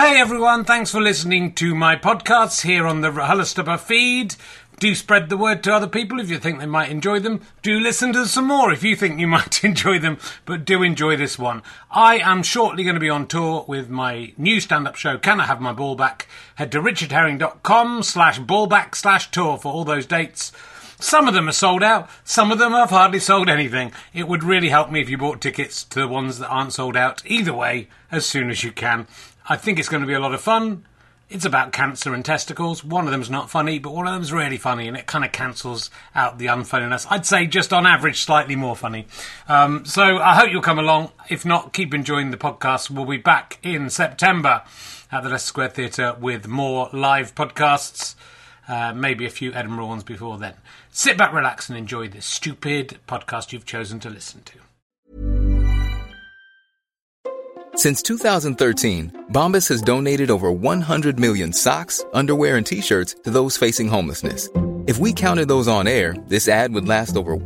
Hey everyone, thanks for listening to my podcasts here on the RHLSTP feed. Do spread the word to other people if you think they might enjoy them. Do listen to some more if you think you might enjoy them, but do enjoy this one. I am shortly going to be on tour with my new stand-up show, Can I Have My Ball Back? Head to richardherring.com/ballback/tour for all those dates. Some of them are sold out, some of them have hardly sold anything. It would really help me if you bought tickets to the ones that aren't sold out. Either way, as soon as you can. I think it's going to be a lot of fun. It's about cancer and testicles. One of them's not funny, but one of them's really funny, and it kind of cancels out the unfunniness. I'd say just on average, slightly more funny. So I hope you'll come along. If not, keep enjoying the podcast. We'll be back in September at the Leicester Square Theatre with more live podcasts. Maybe a few Edinburgh ones before then. Sit back, relax, and enjoy this stupid podcast you've chosen to listen to. Since 2013, Bombas has donated over 100 million socks, underwear, and T-shirts to those facing homelessness. If we counted those on air, this ad would last over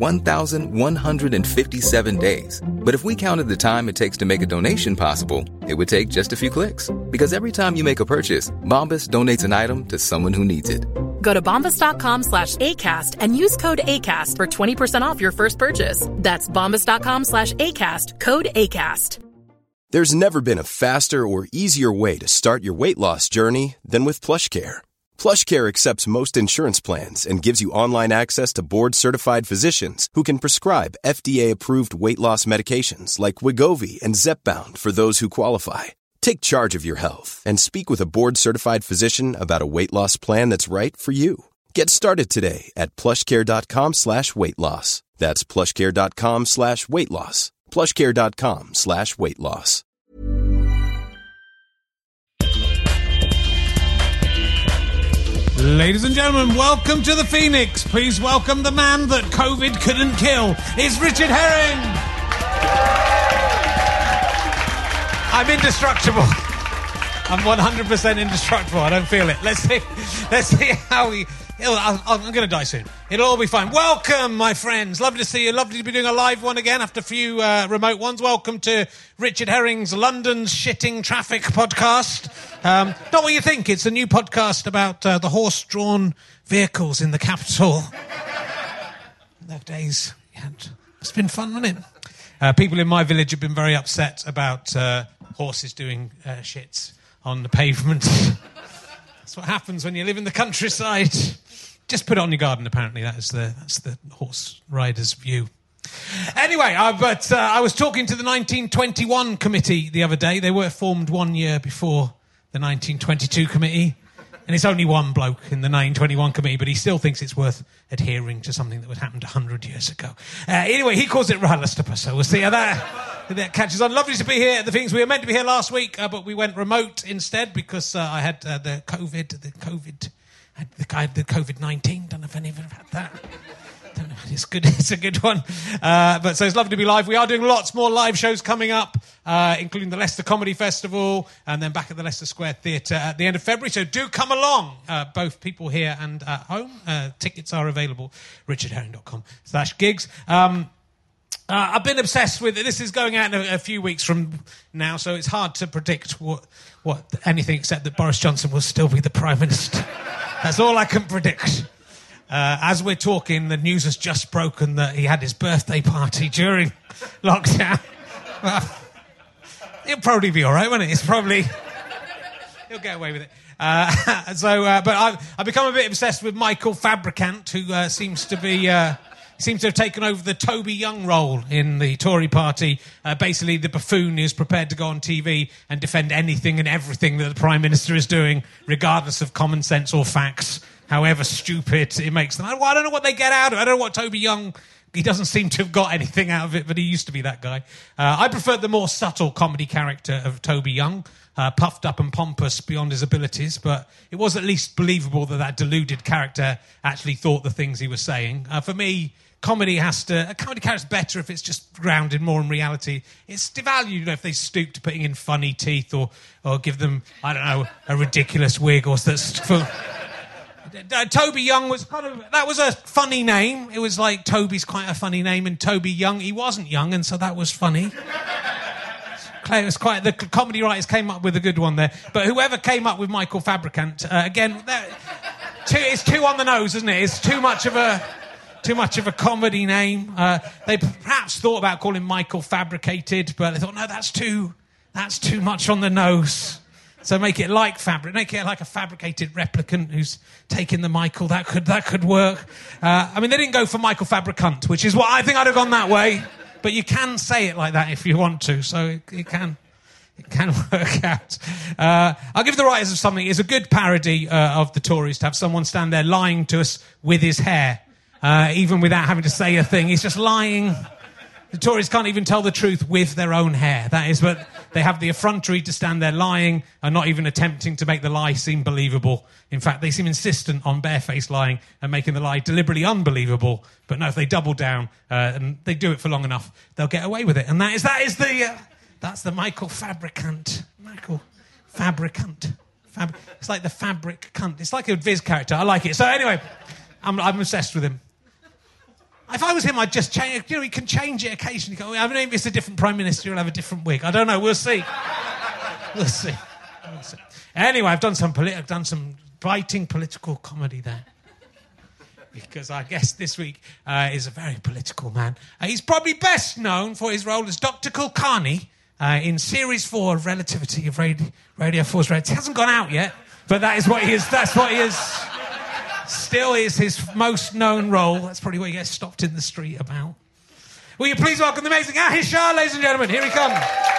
1,157 days. But if we counted the time it takes to make a donation possible, it would take just a few clicks. Because every time you make a purchase, Bombas donates an item to someone who needs it. Go to bombas.com/ACAST and use code ACAST for 20% off your first purchase. That's bombas.com/ACAST, code ACAST. There's never been a faster or easier way to start your weight loss journey than with PlushCare. PlushCare accepts most insurance plans and gives you online access to board-certified physicians who can prescribe FDA-approved weight loss medications like Wegovy and Zepbound for those who qualify. Take charge of your health and speak with a board-certified physician about a weight loss plan that's right for you. Get started today at plushcare.com/weight loss. That's plushcare.com/weight loss. plushcare.com/weight loss. Ladies and gentlemen, welcome to the Phoenix. Please welcome the man that COVID couldn't kill. It's Richard Herring. I'm indestructible. I'm 100% indestructible. I don't feel it. Let's see how we... I'm going to die soon. It'll all be fine. Welcome, my friends. Lovely to see you. Lovely to be doing a live one again after a few remote ones. Welcome to Richard Herring's London's Shitting Traffic podcast. Not what you think. It's a new podcast about the horse-drawn vehicles in the capital. Those days. It's been fun, hasn't it? People in my village have been very upset about horses doing shits on the pavement. That's what happens when you live in the countryside. Just put it on your garden, apparently. That's the horse rider's view. Anyway, I was talking to the 1921 committee the other day. They were formed 1 year before the 1922 committee. And it's only one bloke in the 1921 committee, but he still thinks it's worth adhering to something that would happen 100 years ago. Anyway, he calls it RHLSTP, so we'll see how that catches on. Lovely to be here at the things. We were meant to be here last week, but we went remote instead because I had the COVID-19. Don't know if any of you have had that. Don't know. It's good. It's a good one. But so it's lovely to be live. We are doing lots more live shows coming up, including the Leicester Comedy Festival, and then back at the Leicester Square Theatre at the end of February. So do come along, both people here and at home. Tickets are available, richardherring.com/gigs. I've been obsessed with it. This is going out in a few weeks from now, so it's hard to predict what anything except that Boris Johnson will still be the Prime Minister. That's all I can predict. As we're talking, the news has just broken that he had his birthday party during lockdown. Well, he'll probably be all right, won't it? He'll get away with it. But I've become a bit obsessed with Michael Fabricant, who seems to have taken over the Toby Young role in the Tory party. Basically, the buffoon who's prepared to go on TV and defend anything and everything that the Prime Minister is doing, regardless of common sense or facts, however stupid it makes them. I don't know what they get out of it. I don't know what Toby Young... He doesn't seem to have got anything out of it, but he used to be that guy. I preferred the more subtle comedy character of Toby Young, puffed up and pompous beyond his abilities, but it was at least believable that deluded character actually thought the things he was saying. For me... a comedy character's better if it's just grounded more in reality. It's devalued if they stoop to putting in funny teeth or give them, I don't know, a ridiculous wig or that's full. Toby Young was that was a funny name. It was like Toby's quite a funny name, and Toby Young, he wasn't young, and so that was funny. Claire, it was quite... The comedy writers came up with a good one there. But whoever came up with Michael Fabricant, again, it's too on the nose, isn't it? It's too much of a comedy name. They perhaps thought about calling Michael Fabricated, but they thought, no, that's too much on the nose. So make it like a fabricated replicant who's taken the Michael. That could work. I mean, they didn't go for Michael Fabricant, which is what I think I'd have gone that way. But you can say it like that if you want to, so it can work out. I'll give the writers of something. It's a good parody of the Tories to have someone stand there lying to us with his hair, even without having to say a thing. He's just lying. The Tories can't even tell the truth with their own hair. That is, but they have the effrontery to stand there lying and not even attempting to make the lie seem believable. In fact, they seem insistent on barefaced lying and making the lie deliberately unbelievable. But no, if they double down and they do it for long enough, they'll get away with it. And that's the Michael Fabricant. Michael Fabricant. It's like the fabric cunt. It's like a Viz character. I like it. So anyway, I'm obsessed with him. If I was him, I'd just change. You know, he can change it occasionally. Go, I mean, if it's a different prime minister, he'll have a different wig. I don't know. We'll see. We'll see. Anyway, I've done some biting political comedy there, because I guess this week is a very political man. He's probably best known for his role as Dr. Kulkarni in Series 4 of Relativity of Radio 4's Relativity. It hasn't gone out yet, but that is what he is. That's what he is. Still is his most known role. That's probably what he gets stopped in the street about. Will you please welcome the amazing Ahir Shah, ladies and gentlemen. Here he comes.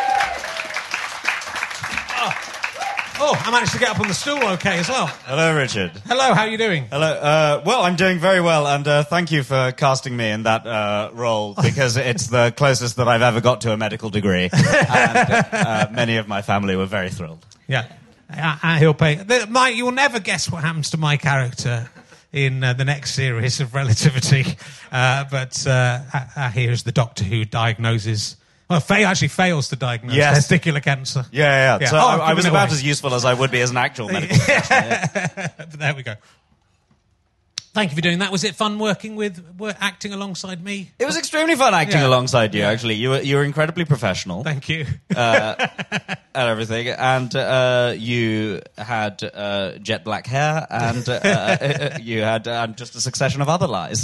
Oh, I managed to get up on the stool okay as well. Hello, Richard. Hello, how are you doing? Hello. Well, I'm doing very well, and thank you for casting me in that role, because it's the closest that I've ever got to a medical degree, and many of my family were very thrilled. Yeah. He'll pay. Mike, you'll never guess what happens to my character in the next series of Relativity. But here is the doctor who diagnoses... Well, actually fails to diagnose testicular cancer. Yeah. So I was about as useful as I would be as an actual medical professional. But there we go. Thank you for doing that. Was it fun acting alongside me? It was extremely fun acting alongside you, actually. You were incredibly professional. Thank you. And everything. And you had jet black hair, and you had just a succession of other lies.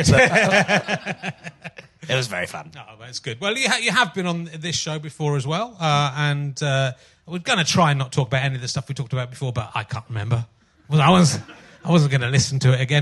It was very fun. Oh, that's good. Well, you have been on this show before as well, and we're going to try and not talk about any of the stuff we talked about before, but I can't remember. I wasn't going to listen to it again.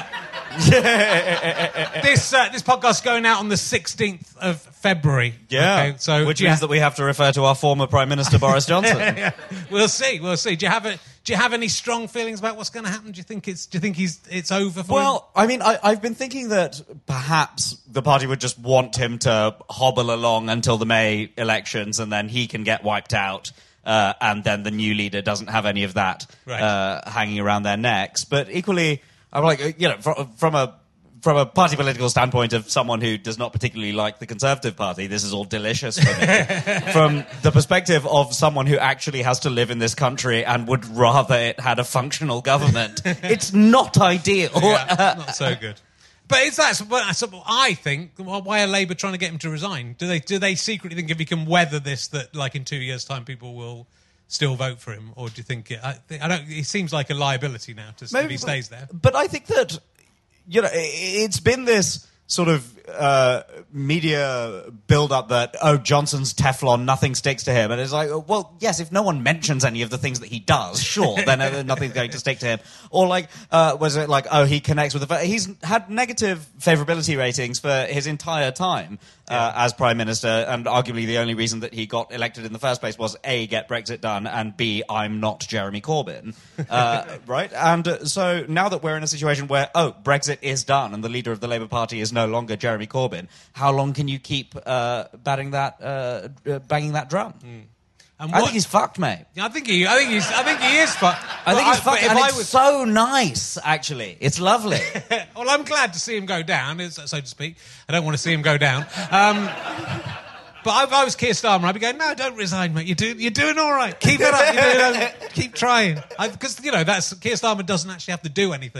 This podcast's going out on the 16th of February. Yeah, okay, which means that we have to refer to our former Prime Minister, Boris Johnson. Yeah. We'll see. Do you have any strong feelings about what's going to happen? Do you think it's over for him? Well, I mean, I've been thinking that perhaps the party would just want him to hobble along until the May elections, and then he can get wiped out. And then the new leader doesn't have any of that hanging around their necks. But equally, I'm like, from a party political standpoint of someone who does not particularly like the Conservative Party, this is all delicious for me. From the perspective of someone who actually has to live in this country and would rather it had a functional government, it's not ideal. Yeah, not so good. But I think, why are Labour trying to get him to resign? Do they secretly think if he can weather this, that like in 2 years' time people will still vote for him, or do you think it seems like a liability now if he stays there? But I think that it's been this sort of media build-up that, Johnson's Teflon, nothing sticks to him. And it's like, well, yes, if no one mentions any of the things that he does, sure, then nothing's going to stick to him. Or like, was it like, he connects with he's had negative favourability ratings for his entire time as Prime Minister, and arguably the only reason that he got elected in the first place was A, get Brexit done, and B, I'm not Jeremy Corbyn. Right? And so now that we're in a situation where, Brexit is done and the leader of the Labour Party is no longer Jeremy Corbyn, how long can you keep banging that drum? I think he's fucked, mate. I think he is fucked. I think he's fucked, and it's so nice, actually. It's lovely. Well, I'm glad to see him go down, so to speak. I don't want to see him go down. But if I was Keir Starmer, I'd be going, no, don't resign, mate. You're doing all right. Keep it up. Keep trying. Because, Keir Starmer doesn't actually have to do anything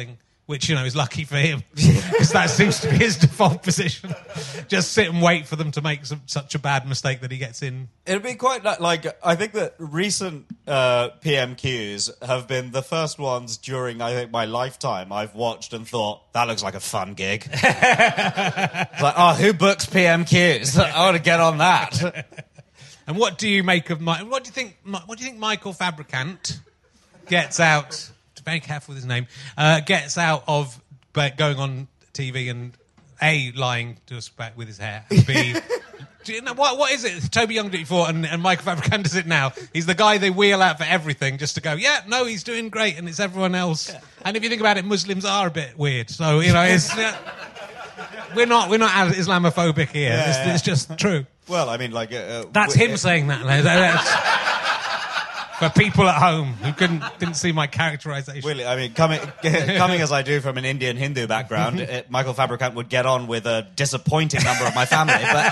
which, is lucky for him, because that seems to be his default position. Just sit and wait for them to make such a bad mistake that he gets in. It'd be quite I think that recent PMQs have been the first ones during, I think, my lifetime I've watched and thought, that looks like a fun gig. It's like, oh, who books PMQs? I want to get on that. And what do you make of what do you think Michael Fabricant gets out? Very careful with his name. Gets out of going on TV and A, lying to us back with his hair, and B, do you know what is it? Toby Young did it before, and Michael Fabricant does it now. He's the guy they wheel out for everything, just to go, yeah, no, he's doing great, and it's everyone else. Yeah. And if you think about it, Muslims are a bit weird, so it's we're not as Islamophobic here. Yeah, it's just true. Well, I mean, that's him saying that. That's, for people at home who didn't see my characterization. Really, I mean, coming as I do from an Indian Hindu background, Michael Fabricant would get on with a disappointing number of my family,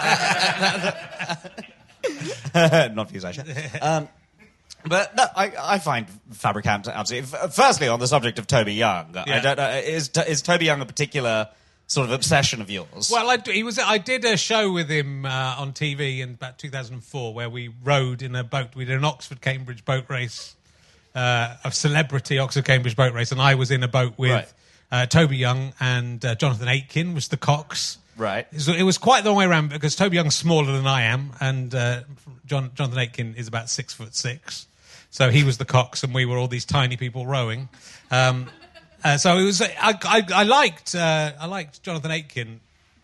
but not for you, Aisha. But no, I find Fabricant absolutely. Firstly, on the subject of Toby Young, I don't know, is Toby Young a particular sort of obsession of yours? Well, I did a show with him on TV in about 2004 where we rowed in a boat. We did an Oxford-Cambridge boat race, a celebrity Oxford-Cambridge boat race, and I was in a boat with Toby Young and Jonathan Aitken was the cox. Right. It was quite the way around because Toby Young's smaller than I am, and Jonathan Aitken is about 6'6", so he was the cox, and we were all these tiny people rowing. So it was. I liked Jonathan Aitken.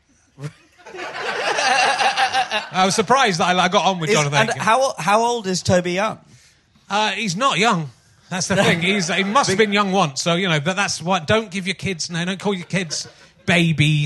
I was surprised that I got on with Jonathan Aitken. How old is Toby Young? He's not young. That's the thing. He must have been young once. So but that's what. Don't give your kids. No, don't call your kids baby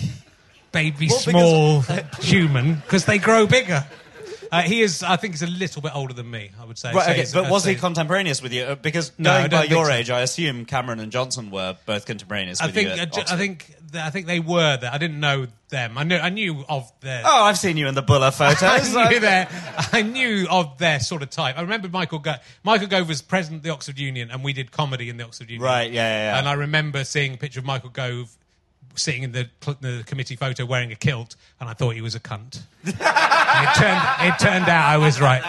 small human because they grow bigger. He is. I think he's a little bit older than me. I would say. Right, okay, but was he contemporaneous with you? Because going by your age, I assume Cameron and Johnson were both contemporaneous with you. I think they were there. I didn't know them. I knew of their. Oh, I've seen you in the Buller photos. I knew of their sort of type. I remember Michael Gove was president of the Oxford Union, and we did comedy in the Oxford Union. Right. Yeah. And I remember seeing a picture of Michael Gove sitting in the committee photo wearing a kilt, and I thought he was a cunt. It turned out I was right.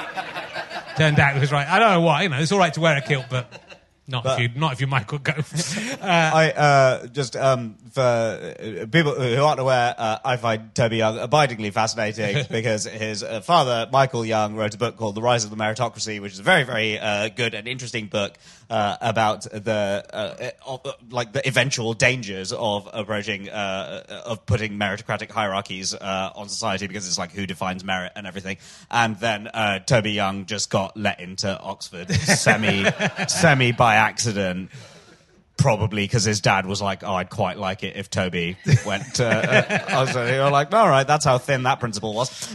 I don't know why. It's all right to wear a kilt, but not if you're Michael Gove. For people who aren't aware, I find Toby Young abidingly fascinating because his father, Michael Young, wrote a book called The Rise of the Meritocracy, which is a very, very good and interesting book about the eventual dangers of approaching of putting meritocratic hierarchies on society, because it's like who defines merit and everything. And then Toby Young just got let into Oxford semi by accident. Probably because his dad was like, oh, I'd quite like it if Toby went to... you're like, all right, that's how thin that principle was.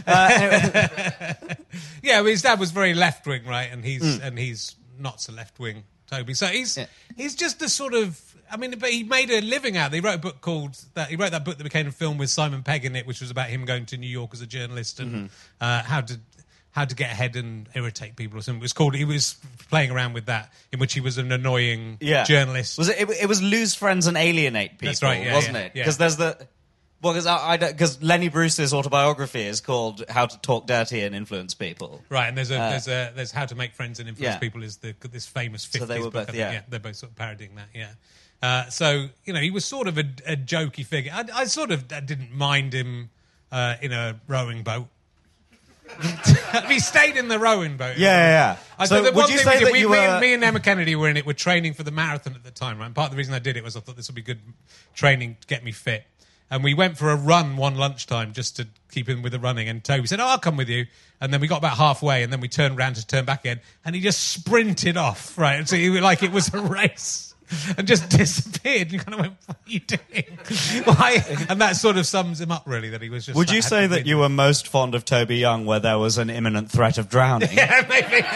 Yeah, but his dad was very left-wing, right? And he's not so left-wing, Toby. So he's just the sort of... I mean, but he made a living out of it. He wrote a book called... He wrote that book that became a film with Simon Pegg in it, which was about him going to New York as a journalist and how to get ahead and irritate people or something. It was called. He was playing around with that, in which he was an annoying journalist. Was it? It was lose friends and alienate people. That's right, wasn't it? Because there's the. Well, because Lenny Bruce's autobiography is called "How to Talk Dirty and Influence People." Right, and there's "How to Make Friends and Influence People" is this famous 50s so they were book. Both, they're both sort of parodying that. Yeah. So he was sort of a jokey figure. I sort of didn't mind him in a rowing boat. He stayed in the rowing boat. Yeah. So would you say that me and Emma Kennedy were in it. We're training for the marathon at the time, right? And part of the reason I did it was I thought this would be good training to get me fit. And we went for a run one lunchtime just to keep in with the running. And Toby said, I'll come with you. And then we got about halfway, and then we turned around to turn back again, and he just sprinted off, right? So like it was a race. And just disappeared. You kind of went, what are you doing? Why? And that sort of sums him up, really, that he was just... Would you say that you were most fond of Toby Young where there was an imminent threat of drowning? Yeah, maybe.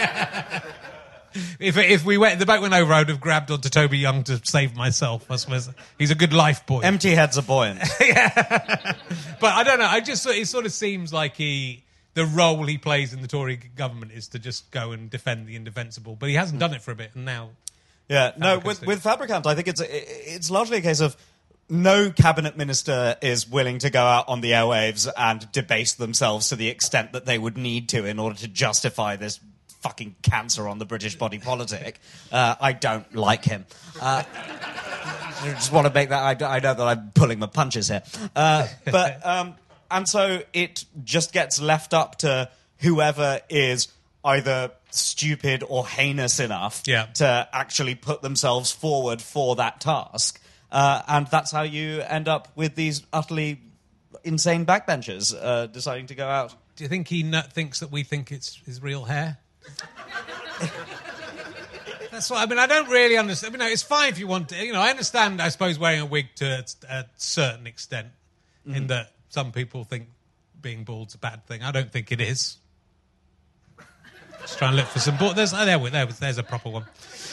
If the boat went over, I would have grabbed onto Toby Young to save myself, I suppose. He's a good life buoy. Empty heads are buoyant. Yeah. But I don't know. It sort of seems like the role he plays in the Tory government is to just go and defend the indefensible. But he hasn't done it for a bit, and now... Yeah, no, with Fabricant, I think it's largely a case of no cabinet minister is willing to go out on the airwaves and debase themselves to the extent that they would need to in order to justify this fucking cancer on the British body politic. I don't like him. I just want to make that... I know that I'm pulling my punches here. And so it just gets left up to whoever is either stupid or heinous enough to actually put themselves forward for that task. And that's how you end up with these utterly insane backbenchers deciding to go out. Do you think he thinks that we think it's his real hair? That's what I mean. I don't really understand. I mean, it's fine if you want to. You know, I understand, I suppose, wearing a wig to a certain extent, in that some people think being bald's a bad thing. I don't think it is. Just trying to look for some bald. There's a proper one.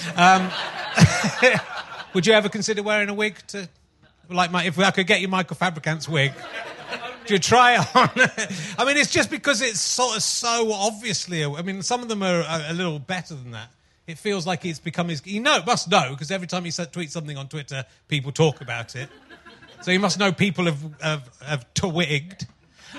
Would you ever consider wearing a wig to, if I could get you Michael Fabricant's wig? Do you try it on? I mean, it's just because it's sort of so obviously... I mean, some of them are a little better than that. It feels like it's become his... He must know, because every time he tweets something on Twitter, people talk about it. So he must know people have twigged.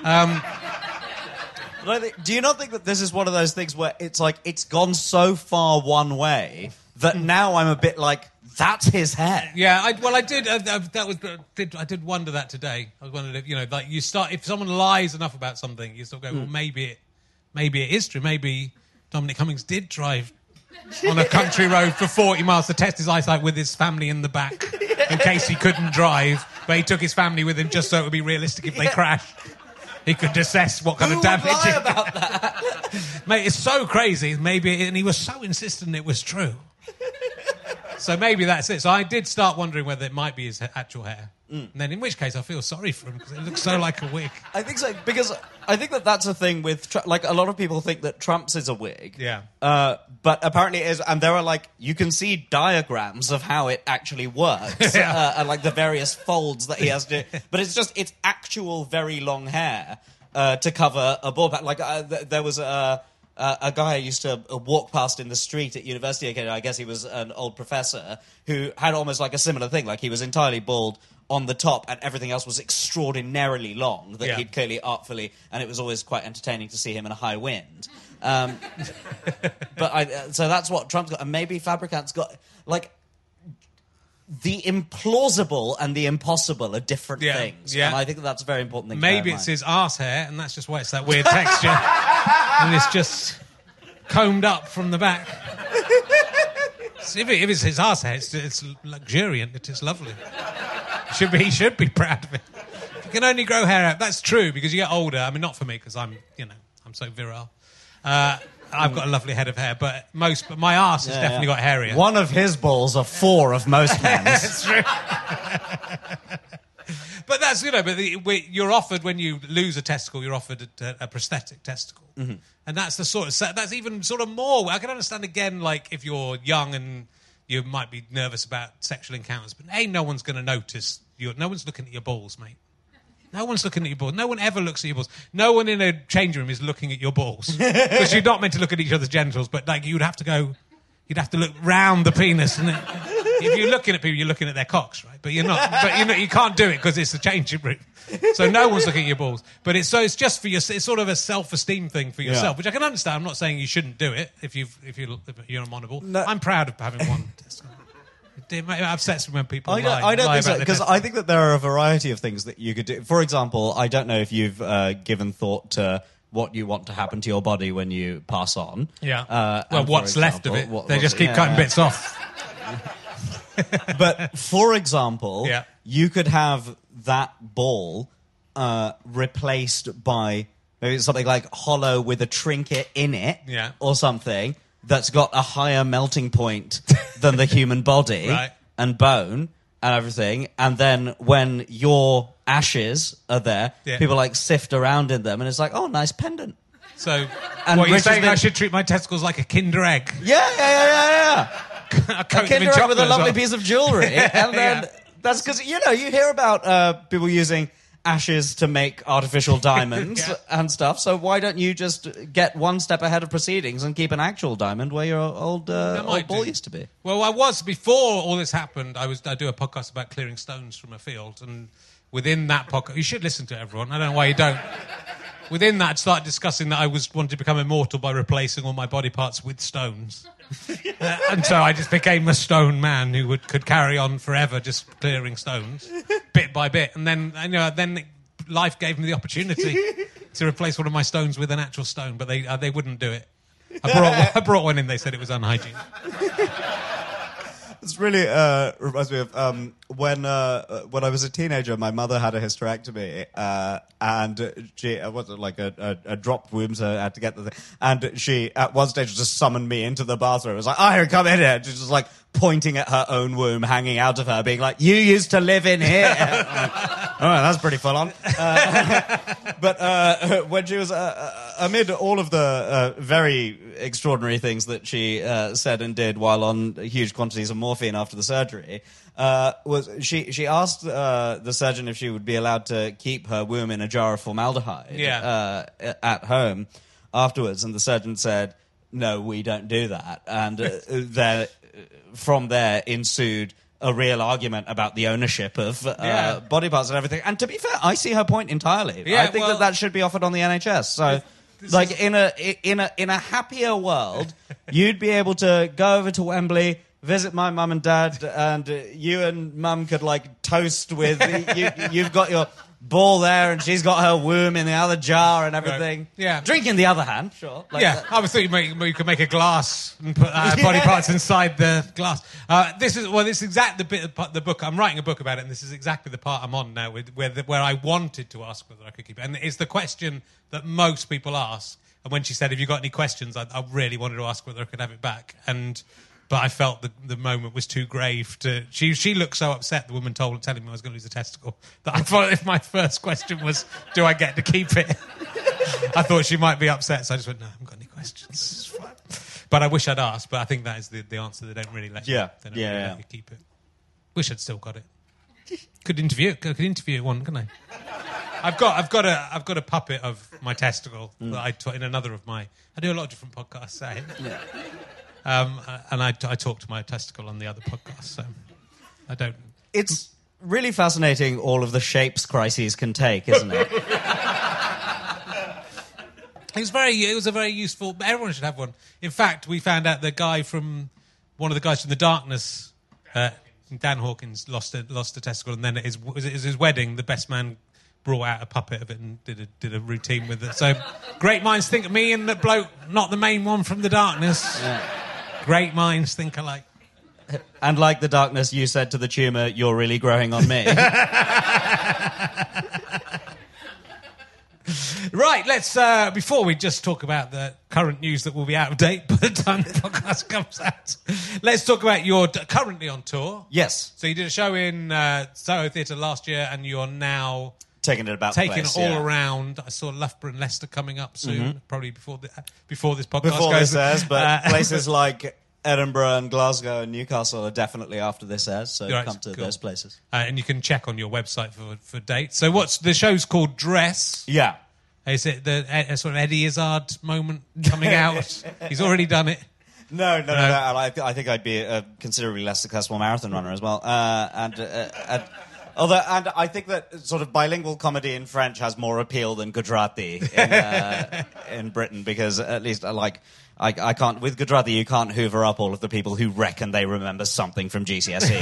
Do you not think that this is one of those things where it's like it's gone so far one way that now I'm a bit like, that's his hair? Yeah, I did wonder that today. I was wondering if, if someone lies enough about something, you sort of go, well, maybe it is true. Maybe Dominic Cummings did drive on a country road for 40 miles to test his eyesight with his family in the back in case he couldn't drive, but he took his family with him just so it would be realistic if they crashed. He could assess what kind of damage. Who would lie about that? Mate, it's so crazy. And he was so insistent it was true. So maybe that's it. So I did start wondering whether it might be his actual hair. And then in which case I feel sorry for him because it looks so like a wig. I think so, because I think that's a thing with... a lot of people think that Trump's is a wig. Yeah. But apparently it is, and there are, you can see diagrams of how it actually works. And, the various folds that he has to... But it's actual very long hair to cover a bald patch. There was a guy I used to walk past in the street at university again. I guess he was an old professor who had almost a similar thing. He was entirely bald on the top and everything else was extraordinarily long that he'd clearly artfully... And it was always quite entertaining to see him in a high wind. So that's what Trump's got. And maybe Fabricant's got... the implausible and the impossible are different things. Yeah. And I think that's a very important thing. Maybe it's his arse hair, and that's just why it's that weird texture. And it's just combed up from the back. If it's his arse hair, it's luxuriant. It's lovely. He should be proud of it. If you can only grow hair out, that's true, because you get older. I mean, not for me, because I'm so virile. I've got a lovely head of hair, but my arse has definitely got hairier. One of his balls are 4 of most men's. That's true. But that's, you're offered, when you lose a testicle, you're offered a prosthetic testicle. Mm-hmm. And that's that's even sort of more. I can understand again, if you're young and you might be nervous about sexual encounters, but no one's going to notice. No one's looking at your balls, mate. No one's looking at your balls. No one ever looks at your balls. No one in a changing room is looking at your balls. Because you're not meant to look at each other's genitals, but you'd have to look round the penis. And if you're looking at people, you're looking at their cocks, right? But you're not. But you can't do it because it's a changing room. So no one's looking at your balls. But it's just for it's sort of a self-esteem thing for yourself, which I can understand. I'm not saying you shouldn't do it if you're a monoball. No. I'm proud of having one testicle. It upsets me when people lie. I don't think so, because I think that there are a variety of things that you could do. For example, I don't know if you've given thought to what you want to happen to your body when you pass on. Yeah. What's left of it. They just keep cutting bits off. But, for example, you could have that ball replaced by maybe something hollow with a trinket in it or something that's got a higher melting point than the human body and bone and everything. And then when your ashes are there, people sift around in them and it's oh, nice pendant. So, you're saying I should treat my testicles like a Kinder egg? Yeah. A Kinder egg with a lovely piece of jewellery. And then that's because, you hear about people using ashes to make artificial diamonds and stuff. So why don't you just get one step ahead of proceedings and keep an actual diamond where your old ball used to be? Well, I was, before all this happened, I do a podcast about clearing stones from a field, and within that podcast, you should listen to it, everyone. I don't know why you don't. Within that, I'd started discussing that I wanted to become immortal by replacing all my body parts with stones. And so I just became a stone man who could carry on forever just clearing stones, bit by bit. And then, then life gave me the opportunity to replace one of my stones with an actual stone, but they wouldn't do it. I brought one in. They said it was unhygienic. It's really reminds me of when I was a teenager, my mother had a hysterectomy, and she wasn't like a dropped womb, so I had to get the thing. And she, at one stage, just summoned me into the bathroom. It was like, "Oh, come in here." She was just like pointing at her own womb hanging out of her, being like, "You used to live in here." Oh, that's pretty full on. But when she was amid all of the very extraordinary things that she said and did while on huge quantities of morphine after the surgery, was she asked the surgeon if she would be allowed to keep her womb in a jar of formaldehyde at home afterwards, and the surgeon said, "No, we don't do that." And from there ensued a real argument about the ownership of body parts and everything. And to be fair, I see her point entirely. Yeah, I think that should be offered on the NHS. So, in a happier world, you'd be able to go over to Wembley, visit my mum and dad, and you and mum could toast with you've got your ball there, and she's got her womb in the other jar and everything. Right. Yeah. Drink in the other hand, sure. I was thinking you could make a glass and put body parts inside the glass. This is exactly the bit of the book. I'm writing a book about it, and this is exactly the part I'm on now, where I wanted to ask whether I could keep it. And it's the question that most people ask. And when she said, "Have you got any questions?" I really wanted to ask whether I could have it back. But I felt the moment was too grave to... She looked so upset, the woman telling me I was going to lose a testicle, that I thought if my first question was, do I get to keep it? I thought she might be upset, so I just went, no, I haven't got any questions. It's fine. But I wish I'd asked, but I think that is the answer. They don't really let you, let you keep it. Wish I'd still got it. Could interview one, couldn't I? I've got a puppet of my testicle that I taught in another of my... I do a lot of different podcasts, and I talk to my testicle on the other podcast, so I don't... It's really fascinating all of the shapes crises can take, isn't it? It was a very useful... Everyone should have one. In fact, we found out one of the guys from The Darkness, Dan Hawkins, lost a testicle, and then at his wedding, the best man brought out a puppet of it and did a routine with it. So great minds think of me and the bloke, not the main one from The Darkness. Yeah. Great minds think alike. And like The Darkness, you said to the tumour, "You're really growing on me." Right, let's, before we just talk about the current news that will be out of date by the time the podcast comes out, let's talk about you're currently on tour. Yes. So you did a show in Soho Theatre last year, and you're now... Taking it around. I saw Loughborough and Leicester coming up soon, probably before this podcast before goes. This airs, but places like Edinburgh and Glasgow and Newcastle are definitely after this airs, so come to those places. And you can check on your website for dates. So the show's called Dress. Yeah. Is it a sort of Eddie Izzard moment coming out? He's already done it. No. I think I'd be a considerably less successful marathon runner as well. And I think that sort of bilingual comedy in French has more appeal than Gujarati in Britain, because at least I can't, with Gujarati you can't hoover up all of the people who reckon they remember something from GCSE.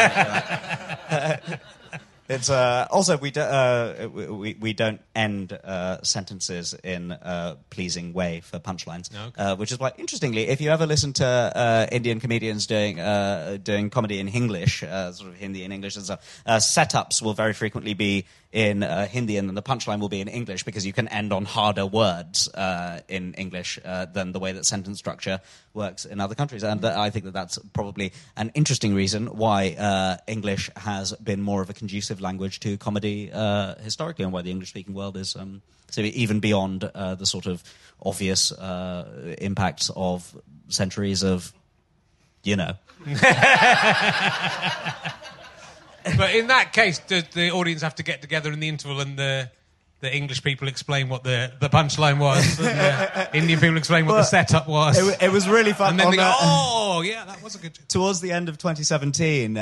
It's also we don't end sentences in a pleasing way for punchlines, which is why, interestingly, if you ever listen to Indian comedians doing comedy in Hinglish, sort of Hindi in English and stuff, setups will very frequently be in Hindi, and then the punchline will be in English, because you can end on harder words in English than the way that sentence structure works in other countries. And I think that that's probably an interesting reason why English has been more of a conducive language to comedy historically, and why the English-speaking world is so even beyond the sort of obvious impacts of centuries of, But in that case, does the audience have to get together in the interval and the English people explain what the punchline was, and the Indian people explain what the setup was? It was really fun. And then they go, oh, yeah, that was a good joke. Towards the end of 2017,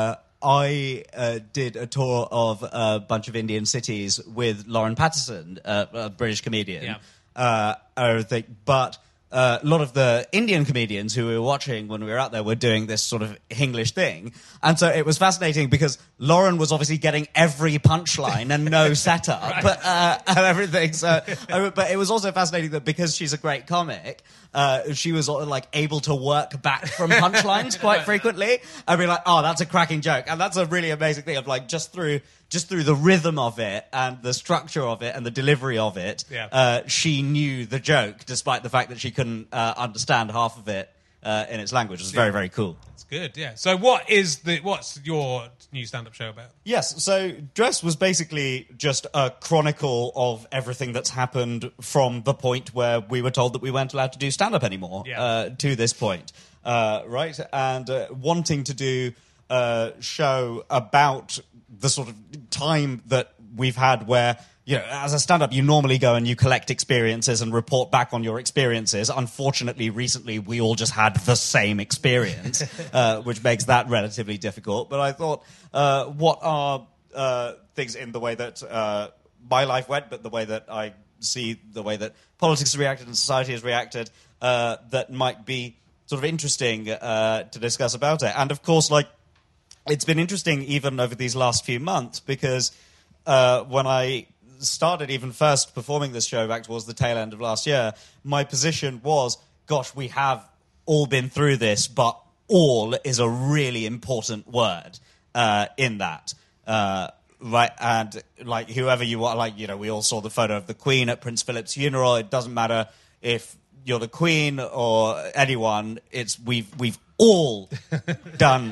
I did a tour of a bunch of Indian cities with Lauren Patterson, a British comedian. Yeah. But a lot of the Indian comedians who we were watching when we were out there were doing this sort of English thing. And so it was fascinating because Lauren was obviously getting every punchline and no setup and everything. So, but it was also fascinating that because she's a great comic, she was like able to work back from punchlines quite frequently and be like, oh, that's a cracking joke. And that's a really amazing thing of like just through the rhythm of it and the structure of it and the delivery of it, she knew the joke despite the fact that she couldn't understand half of it in its language. It was very, very cool. That's good, yeah. So what's your new stand-up show about? Yes, so Dress was basically just a chronicle of everything that's happened from the point where we were told that we weren't allowed to do stand-up anymore to this point, right? And wanting to do a show about the sort of time that we've had where, you know, as a stand-up, you normally go and you collect experiences and report back on your experiences. Unfortunately, recently, we all just had the same experience, which makes that relatively difficult. But I thought, what are things in the way that my life went, but the way that I see the way that politics has reacted and society has reacted, that might be sort of interesting to discuss about it. And, of course, like, it's been interesting even over these last few months because when I started even first performing this show back towards the tail end of last year, my position was, gosh, we have all been through this, but all is a really important word in that. Right, and like whoever you are, like, you know, we all saw the photo of the Queen at Prince Philip's funeral. It doesn't matter if you're the Queen or anyone, we've all done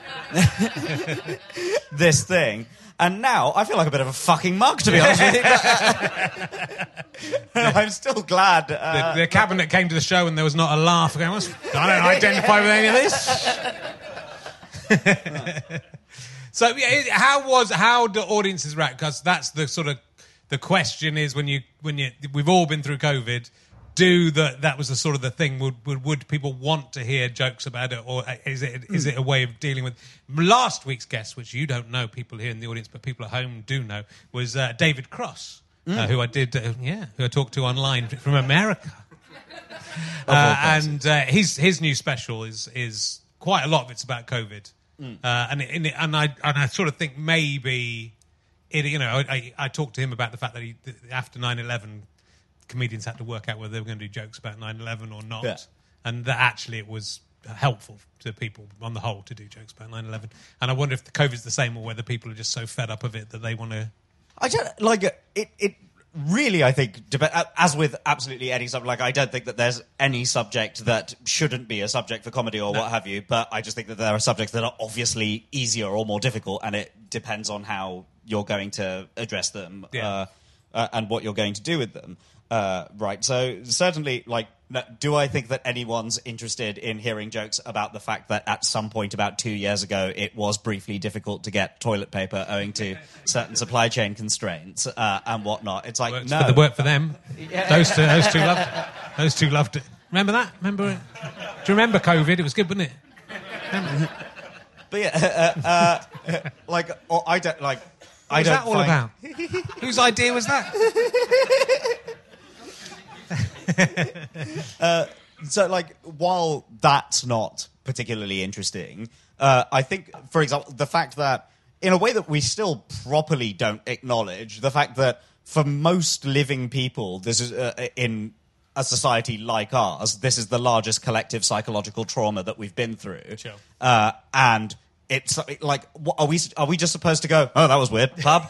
this thing. And now I feel like a bit of a fucking mug, to be honest with you. I'm still glad. The cabinet came to the show and there was not a laugh. I don't identify with any of this. So how do audiences react? Because that's the sort of the question is when we've all been through COVID. That was the sort of the thing. Would people want to hear jokes about it, or is it a way of dealing with? Last week's guest, which you don't know, people here in the audience, but people at home do know, was David Cross, who I talked to online from America, and his new special is quite a lot of it's about COVID, and I sort of think maybe I talked to him about the fact that after 9/11. Comedians had to work out whether they were going to do jokes about 9/11 or not, and that actually it was helpful to people on the whole to do jokes about 9/11. And I wonder if the COVID's the same, or whether people are just so fed up of it that they want to. I don't like it. It really, I think, as with absolutely any subject. Like, I don't think that there's any subject that shouldn't be a subject for comedy or what have you. But I just think that there are subjects that are obviously easier or more difficult, and it depends on how you're going to address them and what you're going to do with them. Right, so certainly, like, do I think that anyone's interested in hearing jokes about the fact that at some point about 2 years ago it was briefly difficult to get toilet paper owing to certain supply chain constraints and whatnot? It's like, no. It worked for them. Those two loved it. Those two loved it. Remember that? Remember it? Do you remember COVID? It was good, wasn't it? But yeah, like, I don't, like... What was that all about? Whose idea was that? So, like, while that's not particularly interesting, I think, for example, the fact that, in a way that we still properly don't acknowledge, the fact that for most living people, this is in a society like ours, this is the largest collective psychological trauma that we've been through. Sure. And it's like, are we just supposed to go, oh, that was weird, pub?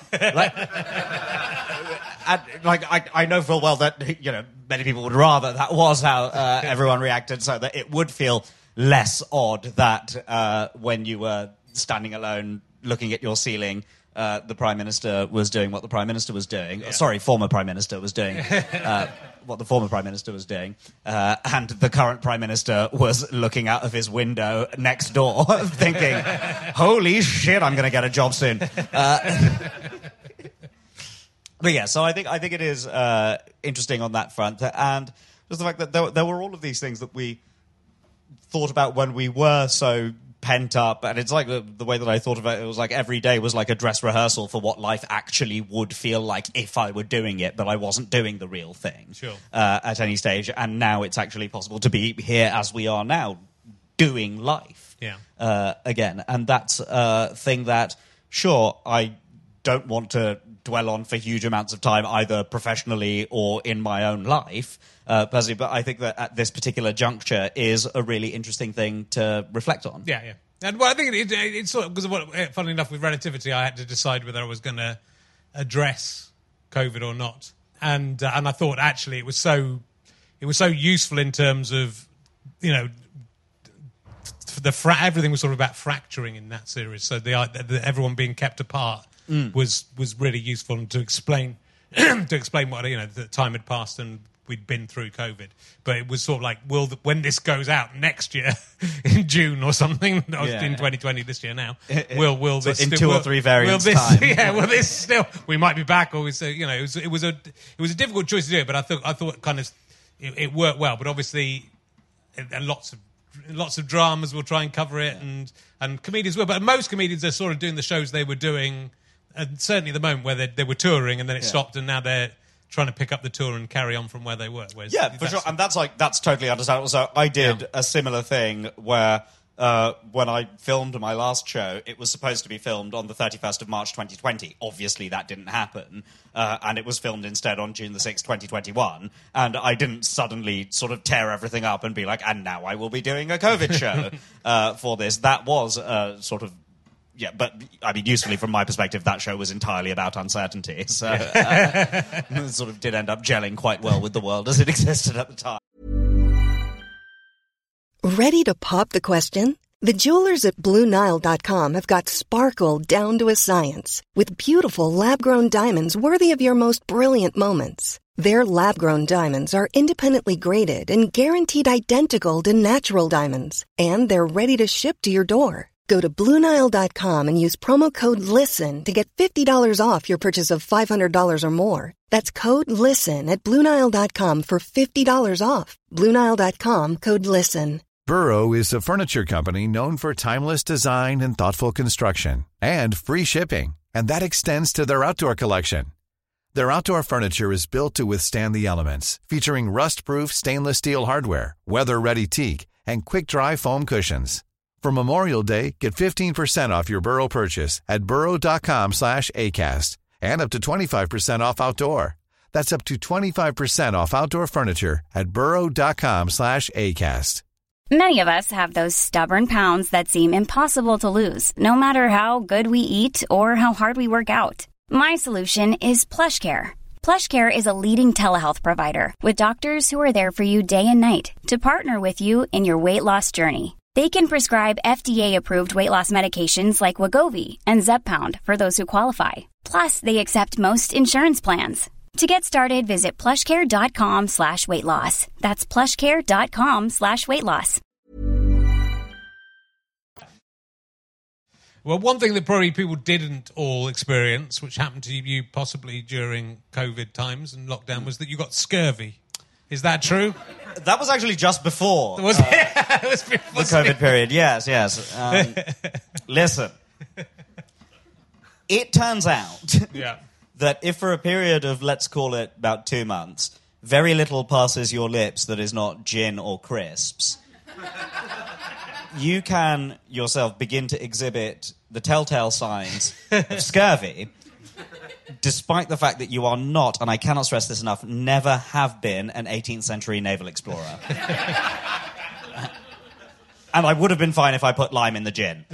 And, like, I know full well that, you know, many people would rather that was how everyone reacted, so that it would feel less odd that when you were standing alone looking at your ceiling the Prime Minister was doing what the Prime Minister was doing. Yeah. Sorry, former Prime Minister was doing what the former Prime Minister was doing. And the current Prime Minister was looking out of his window next door thinking, holy shit, I'm going to get a job soon. But yeah, so I think it is interesting on that front. And just the fact that there were all of these things that we thought about when we were so pent up, and it's like the way that I thought about it was like every day was like a dress rehearsal for what life actually would feel like if I were doing it, but I wasn't doing the real thing at any stage. And now it's actually possible to be here as we are now, doing life again. And that's a thing that, sure, I don't want to dwell on for huge amounts of time, either professionally or in my own life, personally, but I think that at this particular juncture is a really interesting thing to reflect on. Yeah. And well, I think it's sort of, because funnily enough, with Relativity, I had to decide whether I was going to address COVID or not. And I thought, actually, it was so useful in terms of, you know, everything was sort of about fracturing in that series. So everyone being kept apart was really useful to explain what, you know, the time had passed and we'd been through COVID. But it was sort of like, when this goes out next year in June or something, in 2020 this year now, will this in still, 2 or 3 variants time? Yeah, will this still? We might be back, or you know, it was a difficult choice to do it, but I thought kind of it worked well. But obviously, lots of dramas will try and cover it, and comedians will. But most comedians are sort of doing the shows they were doing, and certainly at the moment where they were touring and then it stopped, and now they're trying to pick up the tour and carry on from where they were. Whereas for sure, and that's totally understandable. So I did a similar thing where when I filmed my last show, it was supposed to be filmed on the 31st of March 2020. Obviously, that didn't happen, and it was filmed instead on June the 6th, 2021. And I didn't suddenly sort of tear everything up and be like, and now I will be doing a COVID show for this. That was sort of... Yeah, but I mean, usefully from my perspective, that show was entirely about uncertainty. So it sort of did end up gelling quite well with the world as it existed at the time. Ready to pop the question? The jewelers at BlueNile.com have got sparkle down to a science with beautiful lab-grown diamonds worthy of your most brilliant moments. Their lab-grown diamonds are independently graded and guaranteed identical to natural diamonds, and they're ready to ship to your door. Go to BlueNile.com and use promo code LISTEN to get $50 off your purchase of $500 or more. That's code LISTEN at BlueNile.com for $50 off. BlueNile.com, code LISTEN. Burrow is a furniture company known for timeless design and thoughtful construction, and free shipping, and that extends to their outdoor collection. Their outdoor furniture is built to withstand the elements, featuring rust-proof stainless steel hardware, weather-ready teak, and quick-dry foam cushions. For Memorial Day, get 15% off your Burrow purchase at burrow.com/ACAST and up to 25% off outdoor. That's up to 25% off outdoor furniture at burrow.com/ACAST. Many of us have those stubborn pounds that seem impossible to lose, no matter how good we eat or how hard we work out. My solution is PlushCare. PlushCare is a leading telehealth provider with doctors who are there for you day and night to partner with you in your weight loss journey. They can prescribe FDA-approved weight loss medications like Wegovy and Zepbound for those who qualify. Plus, they accept most insurance plans. To get started, visit plushcare.com/weightloss. That's plushcare.com/weightloss. Well, one thing that probably people didn't all experience, which happened to you possibly during COVID times and lockdown, was that you got scurvy. Is that true? That was actually just before was it was before the COVID period. Yes. Listen, it turns out that if for a period of, let's call it about 2 months, very little passes your lips that is not gin or crisps, you can yourself begin to exhibit the telltale signs of scurvy, despite the fact that you are not, and I cannot stress this enough, never have been an 18th century naval explorer. And I would have been fine if I put lime in the gin.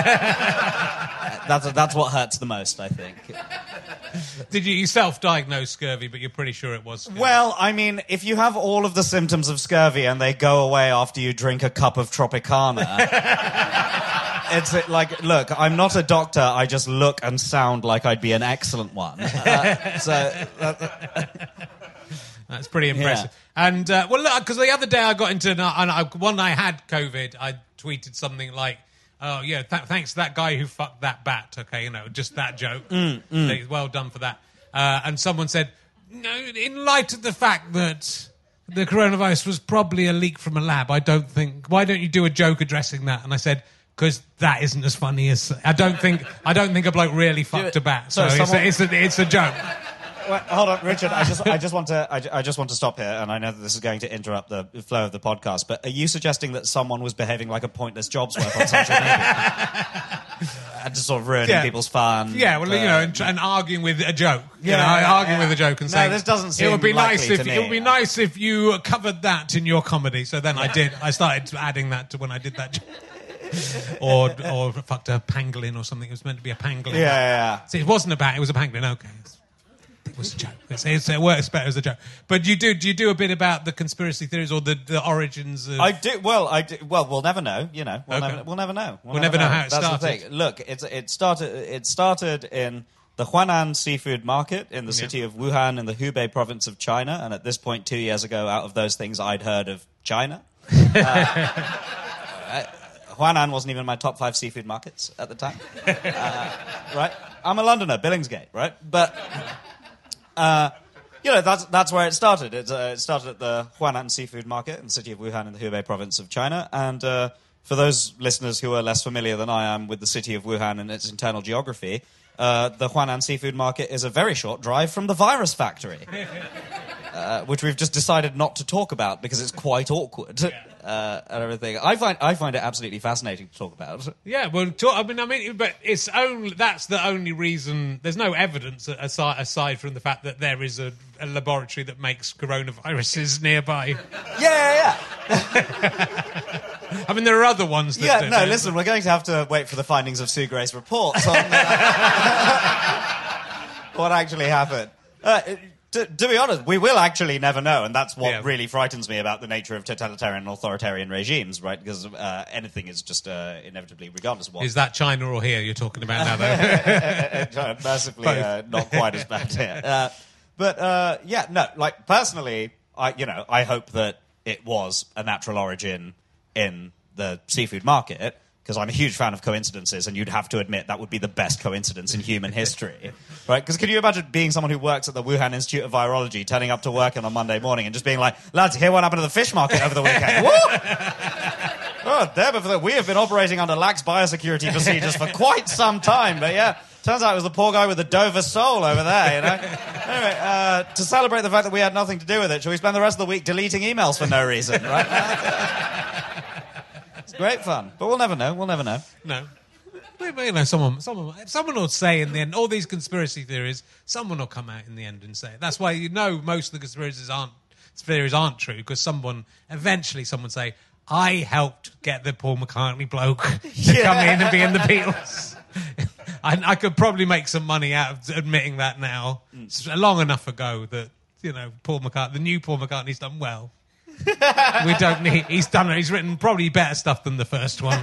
That's what hurts the most, I think. Did you self-diagnose scurvy, but you're pretty sure it was scurvy? Well, I mean, if you have all of the symptoms of scurvy and they go away after you drink a cup of Tropicana... It's like, look, I'm not a doctor. I just look and sound like I'd be an excellent one. That's pretty impressive. Yeah. And well, look, because the other day I got into, when I had COVID, I tweeted something like, "Oh yeah, thanks to that guy who fucked that bat." Okay, just that joke. Well done for that. And someone said, "No, in light of the fact that the coronavirus was probably a leak from a lab, I don't think. Why don't you do a joke addressing that?" And I said, "Because that isn't as funny as I don't think a bloke really fucked a bat. So it's a joke." Well, hold on, Richard. I just want to stop here, and I know that this is going to interrupt the flow of the podcast. But are you suggesting that someone was behaving like a pointless jobs work on social media and just sort of ruining people's fun? Yeah, well, and arguing with a joke. Arguing with a joke and saying, "No, this doesn't seem it would be nice likely if to me." It would be nice if you covered that in your comedy. So then I started adding that to when I did that joke. or fucked a pangolin or something. It was meant to be a pangolin. Yeah. So it wasn't a bat, it was a pangolin. Okay. It was a joke. It works better as a joke. But do you do a bit about the conspiracy theories or the origins of... I do. Well, we'll never know, We'll never know. We'll never know how it started. That's the thing. Look, it started in the Huanan seafood market in the city of Wuhan in the Hubei province of China. And at this point, 2 years ago, out of those things, I'd heard of China. Huanan wasn't even in my top 5 seafood markets at the time. Right? I'm a Londoner, Billingsgate, right? But... that's where it started. It started at the Huanan seafood market in the city of Wuhan in the Hubei province of China. And for those listeners who are less familiar than I am with the city of Wuhan and its internal geography, the Huanan seafood market is a very short drive from the virus factory, which we've just decided not to talk about because it's quite awkward. And everything. I find it absolutely fascinating to talk about. Yeah, well, but that's the only reason. There's no evidence aside from the fact that there is a laboratory that makes coronaviruses nearby. Yeah. I mean, there are other ones that... Yeah, listen, we're going to have to wait for the findings of Sue Gray's reports on what actually happened. To be honest, we will actually never know, and that's what really frightens me about the nature of totalitarian and authoritarian regimes, right? Because anything is just inevitably, regardless of what... Is that China or here you're talking about now, though? Mercifully, not quite as bad here. Personally, I hope that it was a natural origin in the seafood market, because I'm a huge fan of coincidences, and you'd have to admit that would be the best coincidence in human history, right? Because can you imagine being someone who works at the Wuhan Institute of Virology, turning up to work on a Monday morning and just being like, "Lads, hear what happened to the fish market over the weekend?" We have been operating under lax biosecurity procedures for quite some time, but turns out it was the poor guy with the Dover sole over there, Anyway, to celebrate the fact that we had nothing to do with it, shall we spend the rest of the week deleting emails for no reason, right? Great fun, but we'll never know. No. Someone will say in the end, all these conspiracy theories, someone will come out in the end and say it. That's why most of the conspiracies aren't true, because eventually someone say, "I helped get the Paul McCartney bloke to come in and be in the Beatles." I could probably make some money out of admitting that now. It's long enough ago that, Paul McCartney, the new Paul McCartney's done well. We don't need... He's written probably better stuff than the first one.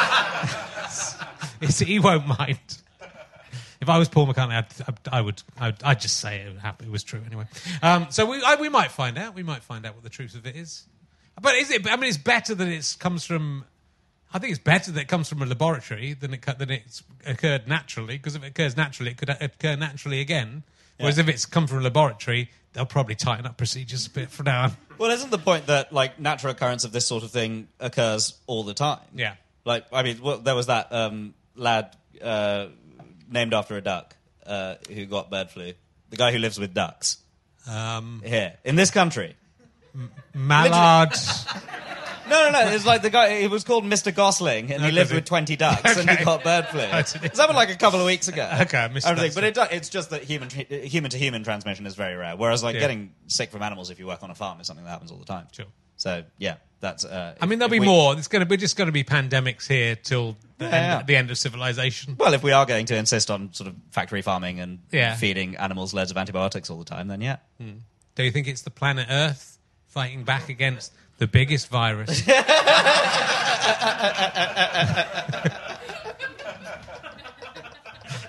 He won't mind. If I was Paul McCartney, I'd just say it was true anyway. So we might find out. We might find out what the truth of it is. But is it? I mean, it's better that it comes from... I think it's better that it comes from a laboratory than it's occurred naturally, because if it occurs naturally, it could occur naturally again. Whereas if it's come from a laboratory, they'll probably tighten up procedures a bit from now on. Well, isn't the point that, natural occurrence of this sort of thing occurs all the time? Yeah. There was that lad named after a duck who got bird flu. The guy who lives with ducks. Here. In this country. Mallard... No. It's like the guy. He was called Mr. Gosling, and he lived with 20 ducks, and he got bird flu. It happened a couple of weeks ago. Okay, I missed that. But it's just that human-to-human transmission is very rare. Whereas, getting sick from animals if you work on a farm is something that happens all the time. Sure. So that's. There'll be more. We're just going to be pandemics here till the end of civilization. Well, if we are going to insist on sort of factory farming and feeding animals loads of antibiotics all the time, then yeah. Do you think it's the planet Earth fighting back against the biggest virus?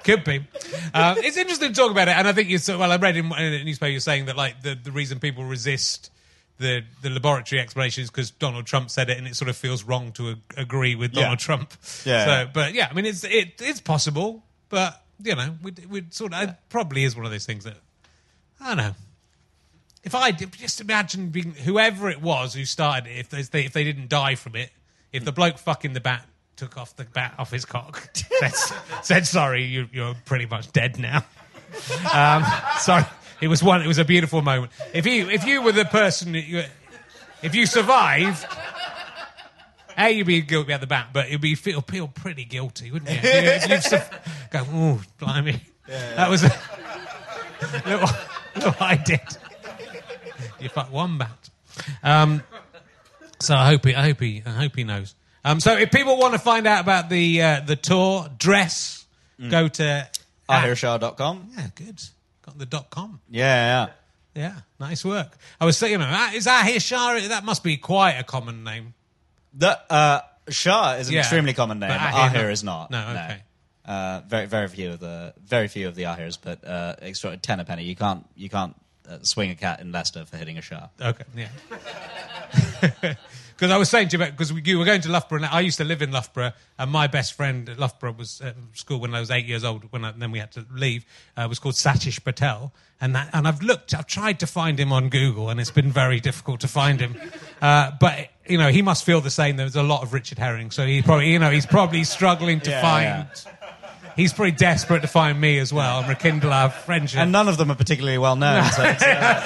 Could be. It's interesting to talk about it, and I think I read in a newspaper you're saying that like the reason people resist the laboratory explanation is because Donald Trump said it, and it sort of feels wrong to agree with Donald Trump. Yeah. So, but yeah, I mean, it's possible, but you know, we'd sort of it probably is one of those things that I don't know. If I just imagine being whoever it was who started it, if they didn't die from it, if the bloke fucking the bat took off the bat off his cock, said sorry, you're pretty much dead now. Sorry, it was a beautiful moment. If you were the person, if you survived, you'd be guilty about the bat, but you'd feel pretty guilty, wouldn't you? If you go, oh, blimey, that was look what I did. You fuck one bat. So I hope he knows. So if people want to find out about the tour dress, go to ahirshah.com. Yeah, good. Got the .com. Yeah. Yeah, nice work. I was saying, is Ahir Shah? That must be quite a common name. Shah is an extremely common name. Ahir is not. No, okay. No. Very few of the Ahirs, but extra 10 a penny. You can't swing a cat in Leicester for hitting a Shah. Okay, yeah. Because I was saying to you, because you were going to Loughborough, and I used to live in Loughborough, and my best friend at Loughborough was at school when I was 8 years old, then we had to leave, was called Satish Patel, and I've tried to find him on Google, and it's been very difficult to find him. But, you know, he must feel the same. There's a lot of Richard Herring, so he's probably struggling to find... Yeah. He's pretty desperate to find me as well and rekindle our friendship. And none of them are particularly well known. No. So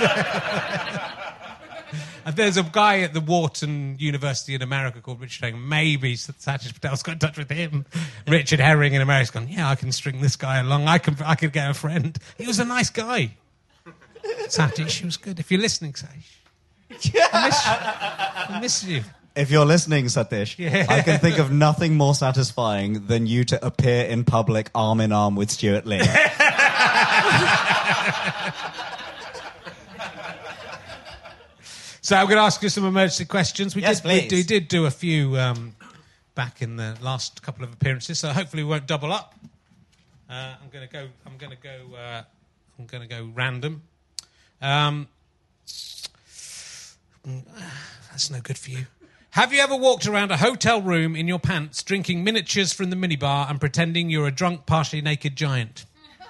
and there's a guy at the Wharton University in America called Richard Herring. Maybe Satish Patel's got in touch with him. Richard Herring in America's gone, yeah, I can string this guy along. I could get a friend. He was a nice guy. Satish, he was good. If you're listening, Satish, I miss you. If you're listening, Satish, I can think of nothing more satisfying than you to appear in public arm in arm with Stuart Lee. So I'm going to ask you some emergency questions. We please. did do a few back in the last couple of appearances, so hopefully we won't double up. I'm going to go random. That's no good for you. Have you ever walked around a hotel room in your pants, drinking miniatures from the minibar and pretending you're a drunk, partially naked giant?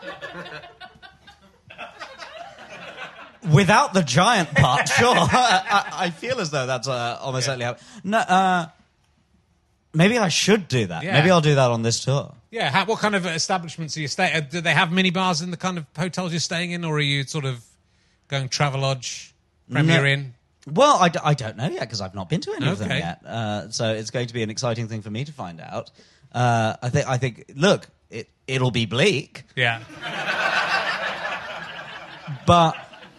Without the giant part, sure. I feel as though that's almost certainly happened. No, maybe I should do that. Yeah. Maybe I'll do that on this tour. Yeah. What kind of establishments are you staying? Do they have minibars in the kind of hotels you're staying in, or are you sort of going Travelodge, Premier Inn? Well, I don't know yet because I've not been to any of them yet. So it's going to be an exciting thing for me to find out. I think. Look, it'll be bleak. Yeah. But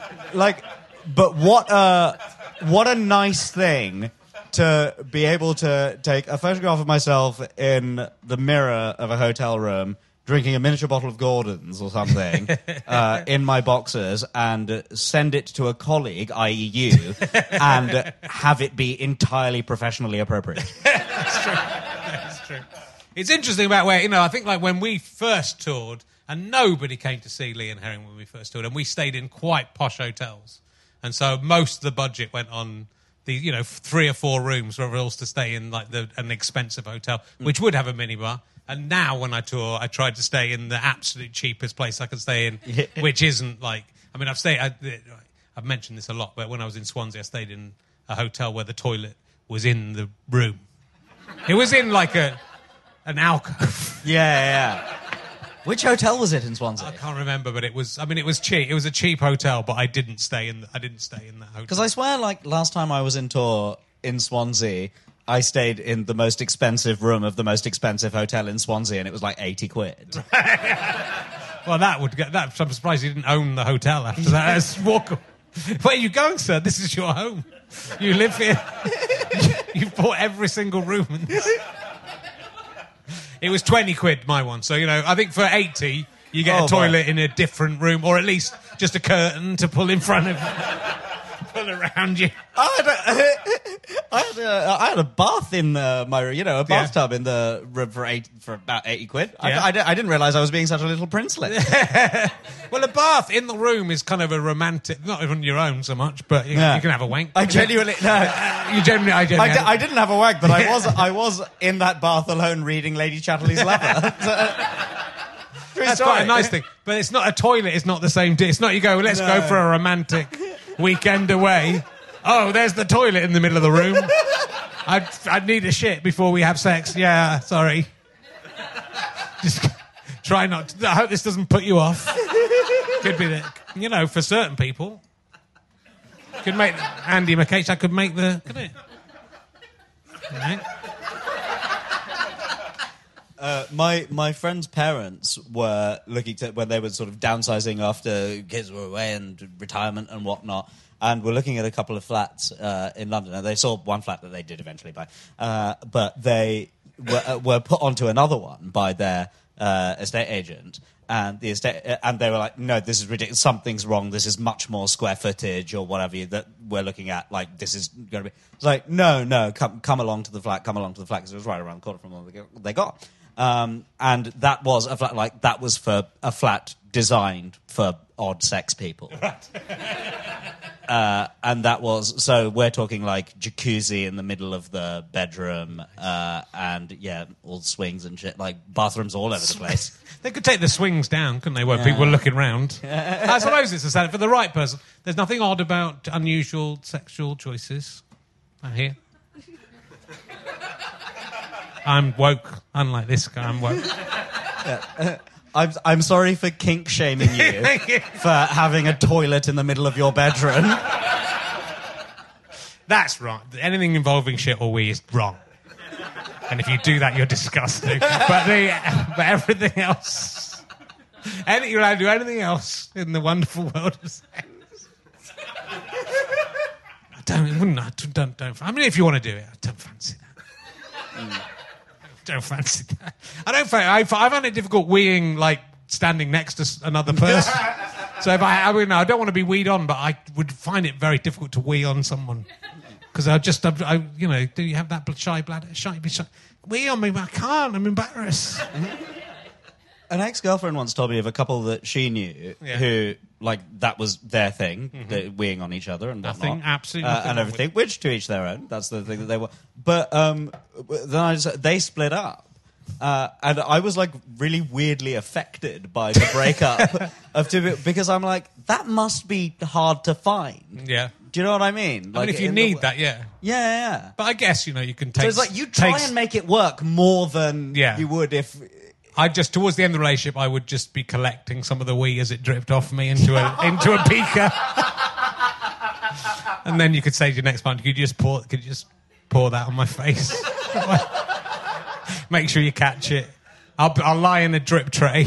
what a nice thing to be able to take a photograph of myself in the mirror of a hotel room, drinking a miniature bottle of Gordon's or something in my boxers and send it to a colleague, i.e. you, and have it be entirely professionally appropriate. That's true. That's true. It's interesting about where, I think like when we first toured, and nobody came to see Lee and Herring when we first toured, and we stayed in quite posh hotels. And so most of the budget went on the, 3 or 4 rooms for us to stay in like an expensive hotel, which would have a minibar. And now when I tour, I try to stay in the absolute cheapest place I can stay in, which isn't like... I mean, I've mentioned this a lot, but when I was in Swansea, I stayed in a hotel where the toilet was in the room. It was in like an alcove. Yeah. Which hotel was it in Swansea? I can't remember, but it was cheap. It was a cheap hotel, but I didn't stay in that hotel. Because I swear, like, last time I was in tour in Swansea, I stayed in the most expensive room of the most expensive hotel in Swansea, and it was like 80 quid. Well, I'm surprised you didn't own the hotel after that. Where are you going, sir? This is your home. You live here. You've bought every single room. It was 20 quid, my one. So, I think for 80, you get a toilet in a different room, or at least just a curtain to pull in front of you. Pull around you. I had a bath in my, a bathtub in the room for about 80 quid. Yeah. I didn't realise I was being such a little princelet. Well, a bath in the room is kind of a romantic, not even your own so much, but you can have a wank. I genuinely You genuinely, I didn't have a wank, but I was in that bath alone reading Lady Chatterley's Lover. That's quite a nice thing, but it's not a toilet. It's not the same. It's not you go. Let's go for a romantic weekend away. Oh, there's the toilet in the middle of the room. I'd need a shit before we have sex. Yeah, sorry. Just try not to. I hope this doesn't put you off. Could be that, for certain people. Could make Andy McCage. I could make the. Could it? Right. My friend's parents were looking to when they were sort of downsizing after kids were away and retirement and whatnot, and were looking at a couple of flats in London. And they saw one flat that they did eventually buy, but they were put onto another one by their estate agent. And and they were like, no, this is ridiculous. Something's wrong. This is much more square footage or whatever that we're looking at. Like, this is going to be. It's like, no, come along to the flat. Come along to the flat because it was right around the corner from what they got. And that was a flat. That was for a flat designed for odd sex people. Right. And that was, so we're talking like jacuzzi in the middle of the bedroom, and all swings and shit, like bathrooms all over the place. They could take the swings down, couldn't they, where people were looking round? I suppose it's a standard for the right person. There's nothing odd about unusual sexual choices, I hear. I'm woke, unlike this guy, I'm woke. I'm sorry for kink shaming you for having a toilet in the middle of your bedroom. That's wrong. Anything involving shit or wee is wrong. And if you do that, you're disgusting. But everything else, you're allowed to do anything else in the wonderful world of sex. Don't. I mean, if you want to do it, I don't fancy that. Don't fancy that. I find it difficult weeing like standing next to another person. So if I don't want to be weed on, but I would find it very difficult to wee on someone because do you have that shy bladder? Shy. Wee on me, but I can't. I'm embarrassed. An ex-girlfriend once told me of a couple that she knew who, like, that was their thing, weeing on each other and whatnot. Nothing, absolutely nothing. And everything, which to each their own. That's the thing that they were. But then they split up. And I was, like, really weirdly affected by the breakup because I'm like, that must be hard to find. Yeah. Do you know what I mean? Like, if you need that, yeah. Yeah. But I guess, you can take... So it's like, you try and make it work more than you would if... Towards the end of the relationship, I would just be collecting some of the wee as it dripped off me into a beaker. And then you could say to your next partner, could you just pour that on my face? Make sure you catch it. I'll lie in a drip tray.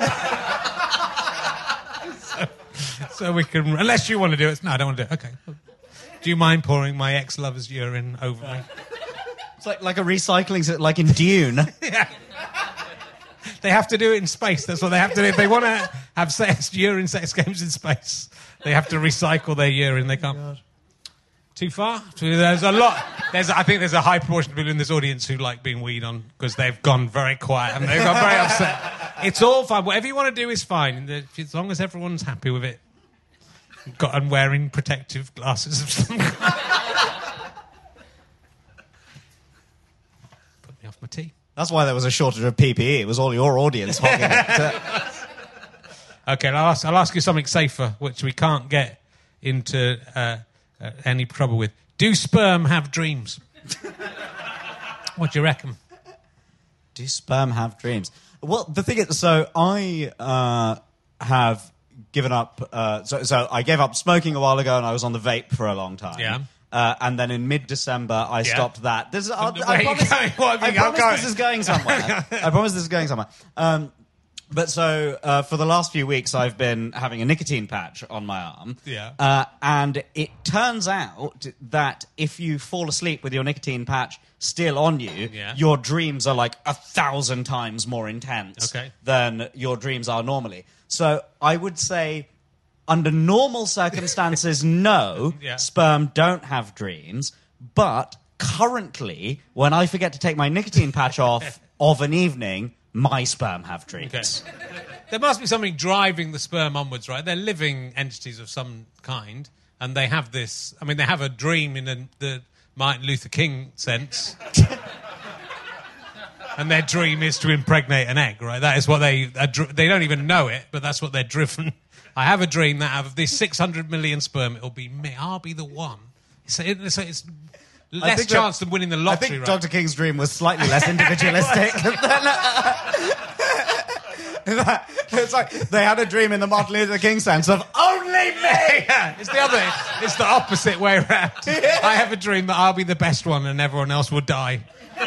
so we can, unless you want to do it. No, I don't want to do it. Okay. Do you mind pouring my ex-lover's urine over me? It's like a recycling, like in Dune. Yeah. They have to do it in space. That's what they have to do. If they want to have urine sex games in space, they have to recycle their urine. They can't. Too far? There's a lot. I think there's a high proportion of people in this audience who like being weed on because they've gone very quiet and they've got very upset. It's all fine. Whatever you want to do is fine, as long as everyone's happy with it. And wearing protective glasses of some kind. Put me off my tea. That's why there was a shortage of PPE. It was all your audience hogging it. Okay, I'll ask you something safer, which we can't get into any trouble with. Do sperm have dreams? What do you reckon? Do sperm have dreams? Well, the thing is, so I have given up... So I gave up smoking a while ago and I was on the vape for a long time. Yeah. And then in mid-December, I stopped that. I promise this is going somewhere. I promise this is going somewhere. But so for the last few weeks, I've been having a nicotine patch on my arm. Yeah. And it turns out that if you fall asleep with your nicotine patch still on you, your dreams are like 1,000 times more intense than your dreams are normally. So I would say... Under normal circumstances, no, sperm don't have dreams. But currently, when I forget to take my nicotine patch off of an evening, my sperm have dreams. Okay. There must be something driving the sperm onwards, right? They're living entities of some kind, and they have this... I mean, they have a dream in the Martin Luther King sense. And their dream is to impregnate an egg, right? That is what they don't even know it, but that's what they're driven. I have a dream that out of this 600 million sperm, it'll be me. I'll be the one. It's less chance than winning the lottery, I think right? Dr. King's dream was slightly less individualistic than... It's like they had a dream in the Martin Luther King sense of only me. Yeah, it's the opposite way around. Yeah. I have a dream that I'll be the best one and everyone else will die.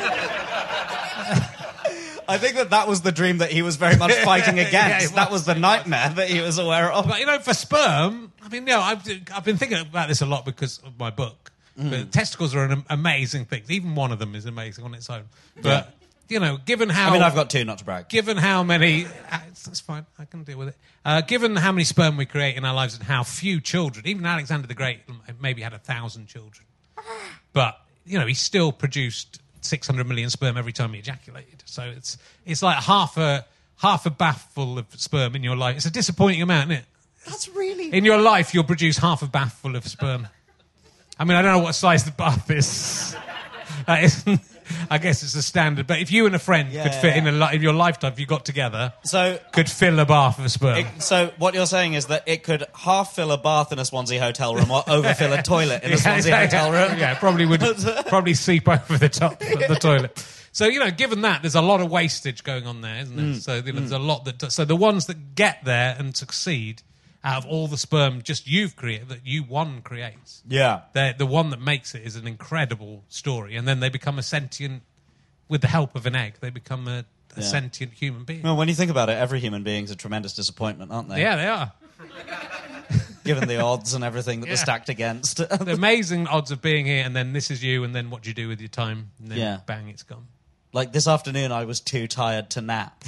I think that was the dream that he was very much fighting against. Yeah, that was the nightmare that he was aware of. But, for sperm, I mean, I've been thinking about this a lot because of my book. But testicles are an amazing thing. Even one of them is amazing on its own. But, given how... I mean, I've got two, not to brag. Given how many... That's fine, I can deal with it. Given how many sperm we create in our lives and how few children, even Alexander the Great maybe had 1,000 children. But, he still produced 600 million sperm every time he ejaculated. So it's like half a bath full of sperm in your life. It's a disappointing amount, isn't it? That's really... In your life, you'll produce half a bath full of sperm. I mean, I don't know what size the bath is. I guess it's the standard. But if you and a friend could fit in your lifetime, if you got together, could fill a bath of sperm. So what you're saying is that it could half fill a bath in a Swansea hotel room or overfill a toilet in a Swansea hotel room. Yeah, probably would seep over the top of the toilet. So, given that, there's a lot of wastage going on there, isn't there? So there's a lot that... So the ones that get there and succeed out of all the sperm just you've created, that you one creates. Yeah. The one that makes it is an incredible story. And then they become a sentient... With the help of an egg, they become a sentient human being. Well, when you think about it, every human being's a tremendous disappointment, aren't they? Yeah, they are. Given the odds and everything that they're stacked against. The amazing odds of being here, and then this is you, and then what do you do with your time? And then bang, it's gone. Like this afternoon, I was too tired to nap.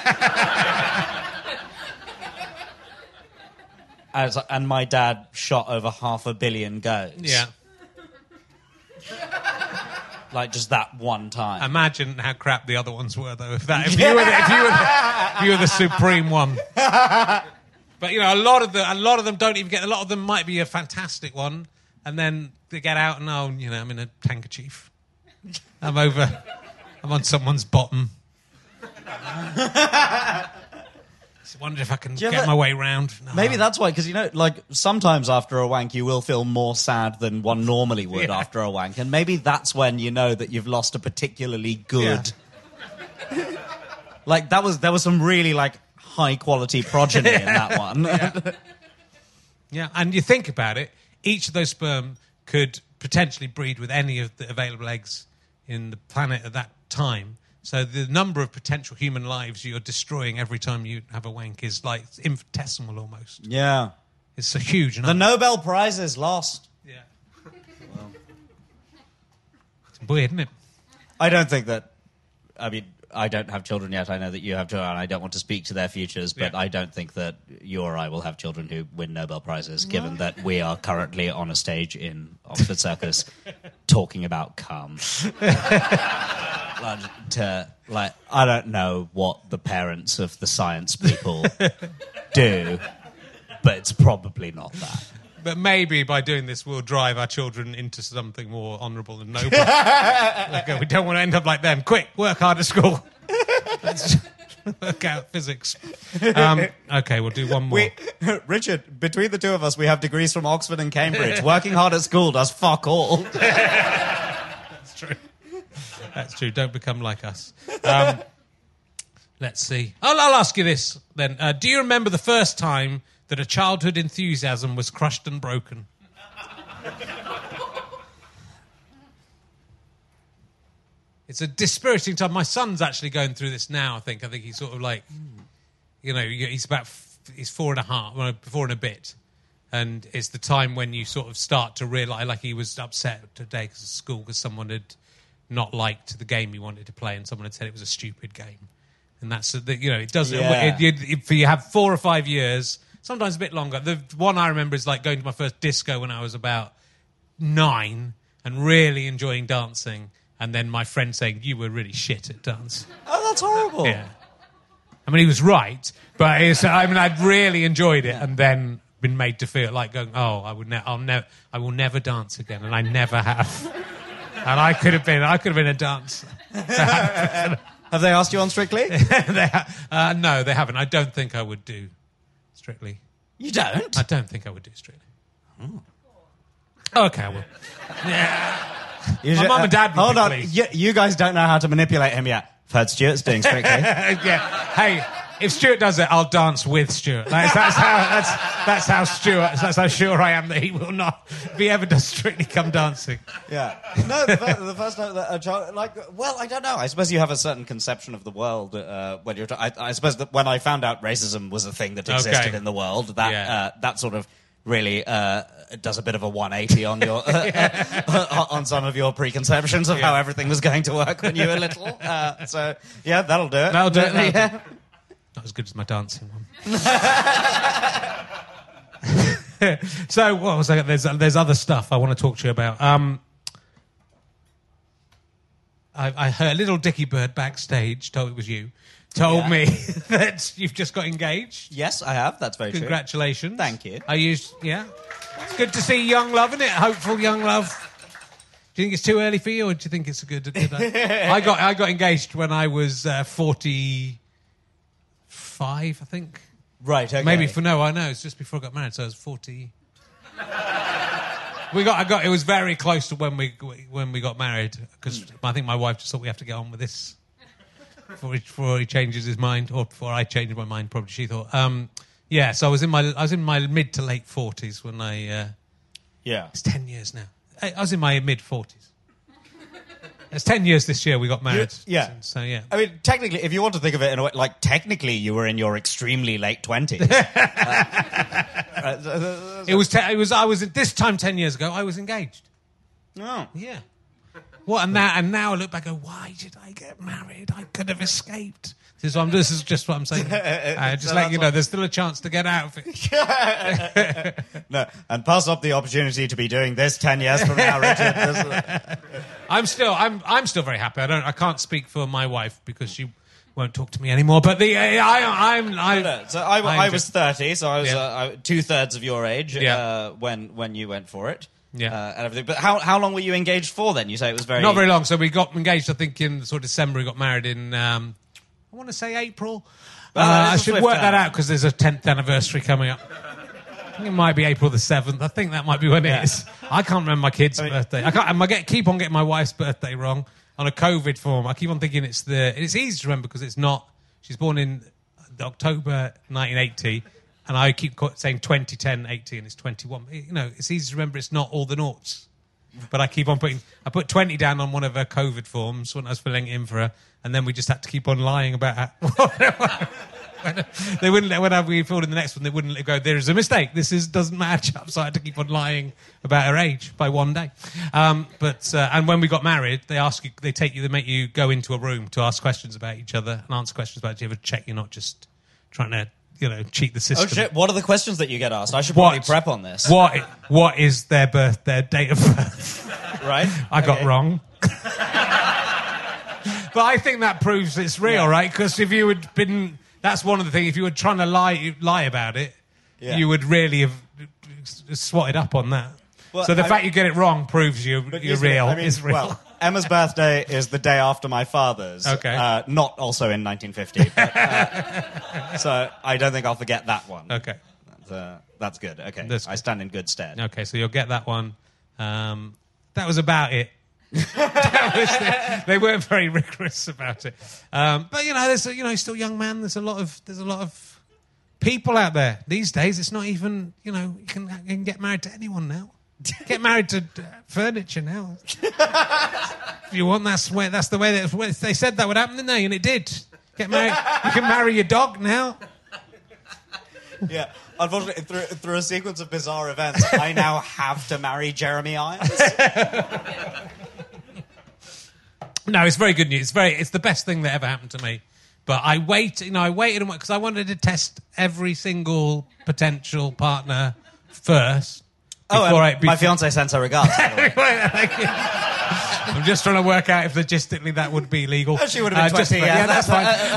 And my dad shot over 500 million goats. Yeah. Like just that one time. Imagine how crap the other ones were, though. If you were the supreme one. But a lot of them don't even get. A lot of them might be a fantastic one, and then they get out and I'm in a handkerchief. I'm on someone's bottom. I wonder if I can get my way round. No. Maybe that's why, because sometimes after a wank you will feel more sad than one normally would after a wank, and maybe that's when you know that you've lost a particularly good. Yeah. There was some really high quality progeny in that one. Yeah, and you think about it, each of those sperm could potentially breed with any of the available eggs in the planet at that time. So the number of potential human lives you're destroying every time you have a wank is infinitesimal almost. Yeah. It's a huge number. The Nobel Prize is lost. Yeah. Well. It's weird, isn't it? I don't think that... I mean, I don't have children yet. I know that you have children, and I don't want to speak to their futures, but I don't think that you or I will have children who win Nobel Prizes, given that we are currently on a stage in Oxford Circus talking about cum. I don't know what the parents of the science people do, but it's probably not that. But maybe by doing this, we'll drive our children into something more honourable and noble. We don't want to end up like them. Quick, work hard at school. Let's work out physics. Okay, we'll do one more. Richard, between the two of us, we have degrees from Oxford and Cambridge. Working hard at school does fuck all. That's true. That's true. Don't become like us. Let's see. I'll ask you this then. Do you remember the first time that a childhood enthusiasm was crushed and broken? It's a dispiriting time. My son's actually going through this now, I think. I think he's sort of he's 4.5, 4 and a bit. And it's the time when you sort of start to realise, he was upset today because of school, because someone had not liked the game he wanted to play and someone had said it was a stupid game. And that's, it does, if you have 4 or 5 years, sometimes a bit longer. The one I remember is going to my first disco when I was about 9, and really enjoying dancing, and then my friend saying, you were really shit at dance. Oh, that's horrible. Yeah. I mean, he was right, but I'd really enjoyed it, and then been made to feel like going, oh, I will never dance again, and I never have. And I could have been a dancer. Have they asked you on Strictly? No, they haven't. I don't think I would do Strictly. You don't? I don't think I would do Strictly. Okay, I will. Yeah. My mum and dad would hold be on. pleased. You guys don't know how to manipulate him yet. I've heard Stuart's doing Strictly. Yeah. Hey, if Stuart does it, I'll dance with Stuart. That's how sure I am that he will not, if he ever does Strictly Come Dancing. Yeah. No, the first time that a child, well, I don't know. I suppose you have a certain conception of the world when you're. I suppose that when I found out racism was a thing that existed in the world, that sort of really does a bit of a 180 on your on some of your preconceptions of how everything was going to work when you were little. So yeah, that'll do it. That'll do it. Not as good as my dancing one. So what was I? There's other stuff I want to talk to you about. I heard little Dickie Bird backstage. Told it was you. Told me that you've just got engaged. Yes, I have. That's very true. Congratulations. Thank you. It's good to see young love, isn't it? Hopeful young love. Do you think it's too early for you, or do you think it's a good I got engaged when I was 45, I think. Right, okay. I know, it's just before I got married, so I was 40. It was very close to when we got married, because I think my wife just thought we have to get on with this before he changes his mind, or before I changed my mind, probably she thought. So I was in my mid to late 40s when I... It's 10 years now. I was in my mid 40s. It's 10 years this year we got married. So yeah. I mean, technically, if you want to think of it in a way, technically you were in your extremely late 20s. I was at this time 10 years ago, I was engaged. Oh. Yeah. What, and now I look back and go, why did I get married? I could have escaped. This is just what I'm saying. Just letting you know, there's still a chance to get out of it. No, and pass up the opportunity to be doing this 10 years from now, Richard. I'm still very happy. I can't speak for my wife because she won't talk to me anymore. But I was 30, so I was 2/3 of your age when you went for it. Yeah, and everything. But how long were you engaged for then? You say it was not very long. So we got engaged, I think, in sort of December. We got married in I want to say April. I should work that out because there's a 10th anniversary coming up. I think it might be April the 7th. I think that might be when it is. I can't remember my kid's birthday. I keep on getting my wife's birthday wrong on a COVID form. I keep on thinking it's easy to remember because it's not. She's born in October 1980. And I keep saying 2010, 80, and it's 21. You know, it's easy to remember it's not all the noughts. But I keep on I put 20 down on one of her COVID forms when I was filling it in for her, and then we just had to keep on lying about they wouldn't let, whenever we filled in the next one, they wouldn't let go, there is a mistake, doesn't match up, so I had to keep on lying about her age by one day. And when we got married, they make you go into a room to ask questions about each other and answer questions about each other, check you're not just trying to cheat the system. Oh shit! What are the questions that you get asked? I should probably prep on this. What is their date of birth? Right. I got wrong. But I think that proves it's real, right? Because if you had been, that's one of the things. If you were trying to lie about it, you would really have swatted up on that. Well, so the fact you get it wrong proves you're real. Is real. Well, Emma's birthday is the day after my father's. Okay. Not also in 1950. But, so I don't think I'll forget that one. Okay. That's good. Okay. I stand in good stead. Okay, so you'll get that one. That was about it. They weren't very rigorous about it. But there's he's still a young man. There's a lot of people out there these days. It's not even you can get married to anyone now. Get married to furniture now. If you want, that's the way they said that would happen, didn't they? And it did. Get married. You can marry your dog now. Yeah. Unfortunately, through a sequence of bizarre events, I now have to marry Jeremy Irons. No, it's very good news. It's the best thing that ever happened to me. But I waited because I wanted to test every single potential partner first My fiancée sends her regards. by the way. Thank you. I'm just trying to work out if logistically that would be legal. She would have been 20, yeah, that's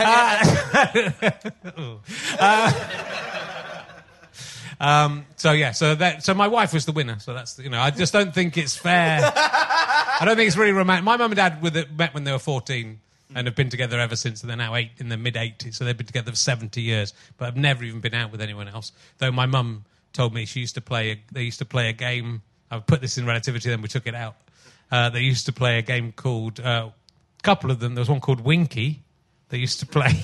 fine. So my wife was the winner. So that's, I just don't think it's fair. I don't think it's really romantic. My mum and dad met when they were 14 and have been together ever since. And they're now in the mid-80s, so they've been together for 70 years, but have never even been out with anyone else. Though my mum told me they used to play a game. I put this in relativity, then we took it out. They used to play a game called, a couple of them, there was one called Winky. They used to play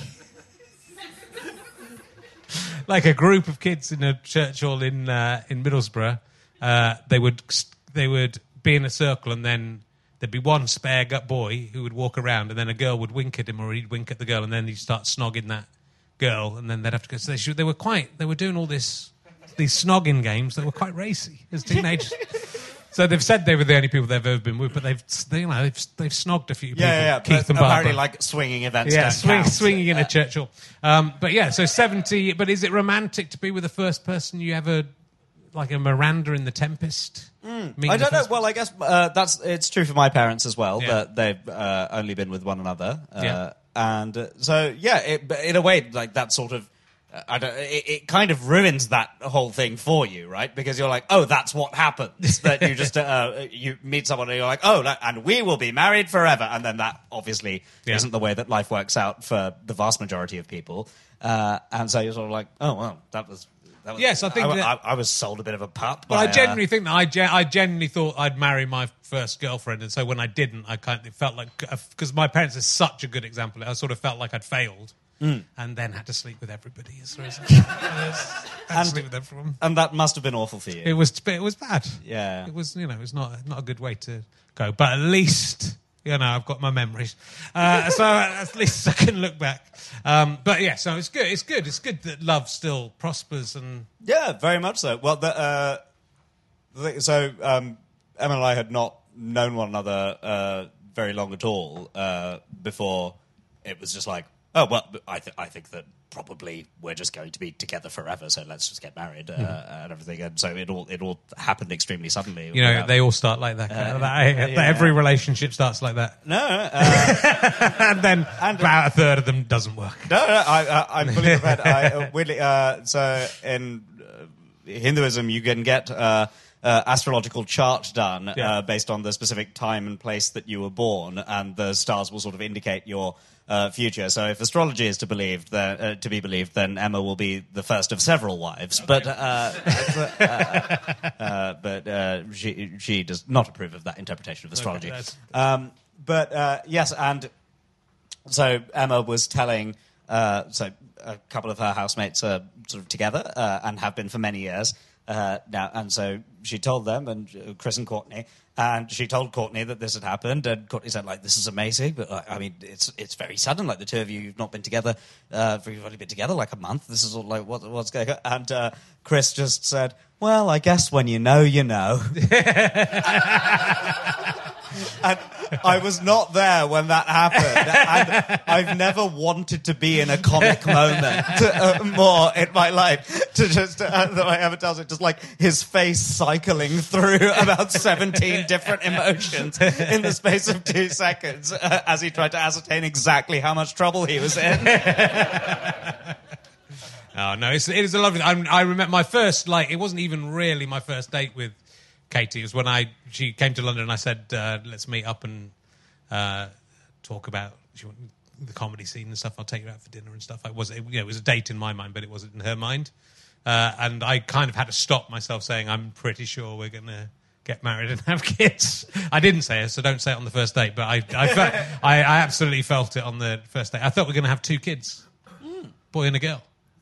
like a group of kids in a church hall in Middlesbrough. They would be in a circle, and then there'd be one spare boy who would walk around, and then a girl would wink at him, or he'd wink at the girl, and then he'd start snogging that girl, and then they'd have to go. So they were doing all these snogging games that were quite racy as teenagers. So they've said they were the only people they've ever been with, but they've snogged a few people. Yeah. Keith and apparently, Barbara. like swinging events. Yeah, don't count. swinging in a church hall. So 70. But is it romantic to be with the first person you ever, like a Miranda in The Tempest? I don't know. Well, I guess it's true for my parents as well. Yeah. That they've only been with one another, Yeah. and so in a way, like that sort of. It kind of ruins that whole thing for you, right? Because you're like, oh, that's what happens. That you just you meet someone and you're like, oh, and we will be married forever, and then that obviously isn't the way that life works out for the vast majority of people. And so you're sort of like, oh, well, that was. Yes, I think I was sold a bit of a pup. But I genuinely think that I genuinely thought I'd marry my first girlfriend, and so when I didn't, it felt like, because my parents are such a good example, I sort of felt like I'd failed. And then had to sleep with everybody. Sleep with everyone. And that must have been awful for you. It was bad. Yeah. It was, it was not a good way to go. But at least, I've got my memories. So at least I can look back. But yeah, so it's good. It's good. It's good that love still prospers. And yeah, very much so. Well, Emma and I had not known one another very long at all before it was just like, oh, well, I think that probably we're just going to be together forever, so let's just get married and everything. And so it all happened extremely suddenly. They all start like that. Every relationship starts like that. No. And then about a third of them doesn't work. No, I'm fully prepared. So in Hinduism, you can get astrological chart done based on the specific time and place that you were born, and the stars will sort of indicate your future. So if astrology is to be believed, then Emma will be the first of several wives. Okay. But she does not approve of that interpretation of astrology. Okay, yes, and so Emma was telling. So a couple of her housemates are sort of together and have been for many years now, and so she told them, and Chris and Courtney. And she told Courtney that this had happened, and Courtney said, like, this is amazing, but, I mean, it's very sudden. Like, the two of you've not been together, you've only been together, like, a month. This is all, like, what's going on? And Chris just said, well, I guess when you know, you know. And I was not there when that happened. And I've never wanted to be in a comic moment more in my life. To just, the way Emma tells it, just like his face cycling through about 17 different emotions in the space of 2 seconds as he tried to ascertain exactly how much trouble he was in. Oh, no, it is a lovely... I remember my first, it wasn't even really my first date with Katie. It was when she came to London and I said, let's meet up and talk about the comedy scene and stuff. I'll take you out for dinner and stuff. It was a date in my mind, but it wasn't in her mind. And I kind of had to stop myself saying, I'm pretty sure we're going to get married and have kids. I didn't say it, so don't say it on the first date, but I absolutely felt it on the first date. I thought we were going to have 2 kids. Boy and a girl.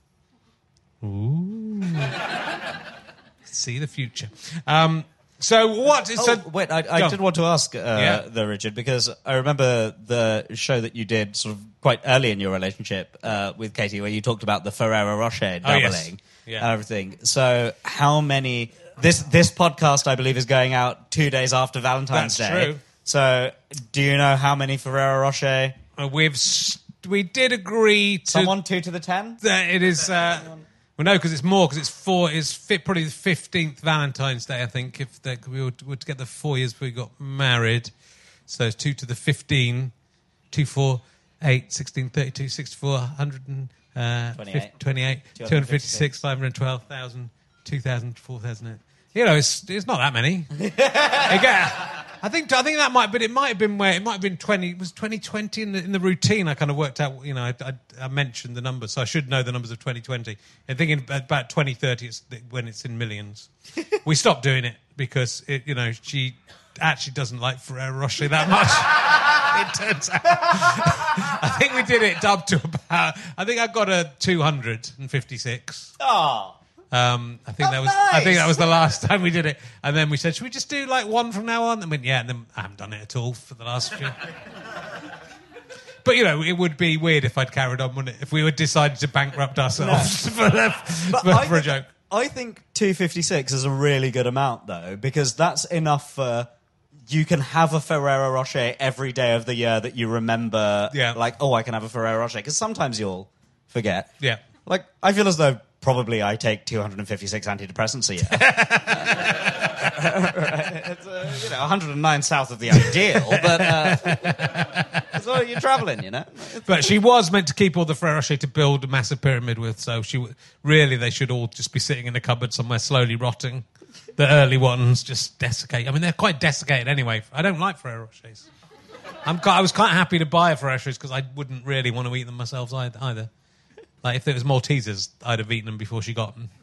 Ooh. See the future. So what is... wait, I did want to ask, though, Richard, because I remember the show that you did sort of quite early in your relationship with Katie, where you talked about the Ferrero Rocher doubling and everything. So how many... This podcast, I believe, is going out 2 days after Valentine's Day. That's true. So do you know how many Ferrero Rocher? We did agree to... Someone 2 to the 10? It is... Well, no, because it's more, because it's probably the 15th Valentine's Day, I think, if we were together 4 years before we got married. So it's 2 to the 15, 2, 4, 8, 16, 32, 64, 128, 256, 512,000, 2,000, 4,000. You know, it's not that many. Again, I think that might have been 20. It was 2020 in the routine. I kind of worked out. You know, I mentioned the numbers, so I should know the numbers of 2020. I think in about 2030, it's when it's in millions. We stopped doing it because she actually doesn't like Ferrero Rocher that much. It turns out. I think we did it up to about. I think I got a 256. Oh. I think that was the last time we did it, and then we said, "Should we just do like one from now on?" And went, "Yeah." And then I haven't done it at all for the last few. But it would be weird if I'd carried on, wouldn't it? If we had decided to bankrupt ourselves for a joke. I think 256 is a really good amount, though, because that's enough for. You can have a Ferrero Rocher every day of the year that you remember. Yeah. Like, I can have a Ferrero Rocher, because sometimes you'll forget. Yeah. Like, I feel as though. Probably I take 256 antidepressants a year. It's 109 south of the ideal, but so you're travelling, But she was meant to keep all the Ferrero Rocher to build a massive pyramid with, so they should all just be sitting in a cupboard somewhere slowly rotting. The early ones just desiccate. I mean, they're quite desiccated anyway. I don't like Ferrero Rochers. I was quite happy to buy a Ferrero Rochers because I wouldn't really want to eat them myself either. Like, if there was Maltesers, I'd have eaten them before she got them.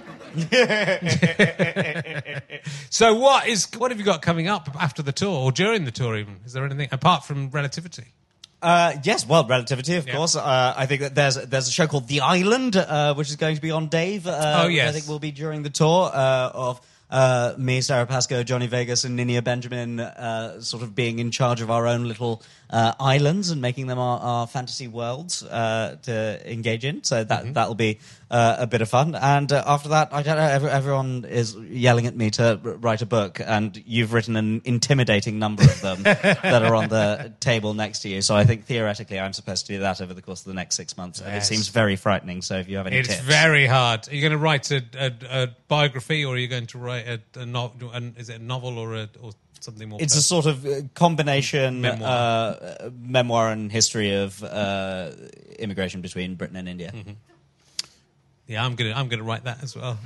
So what have you got coming up after the tour, or during the tour even? Is there anything, apart from Relativity? Yes, well, Relativity, of course. I think that there's a show called The Island, which is going to be on Dave. Yes. I think will be during the tour of me, Sarah Pascoe, Johnny Vegas, and Ninia Benjamin sort of being in charge of our own little islands and making them our fantasy worlds to engage in. So that'll be a bit of fun. And after that, I don't know, everyone is yelling at me to write a book, and you've written an intimidating number of them that are on the table next to you. So I think theoretically I'm supposed to do that over the course of the next 6 months. And it seems very frightening, so if you have any tips. It's very hard. Are you going to write a biography, or are you going to write a novel? Is it a novel or something more? It's a sort of combination memoir and history of immigration between Britain and India. Mm-hmm. Yeah, I'm gonna write that as well.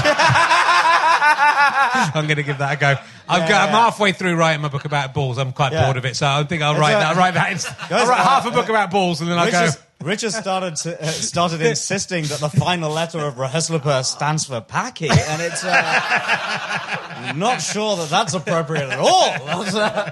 I'm gonna give that a go. I'm halfway through writing my book about balls. I'm quite bored of it, so I think I'll write that. I'll write half a book about balls, and then I'll go. Richard started insisting that the final letter of RHSLP stands for Paki, and it's not sure that's appropriate at all.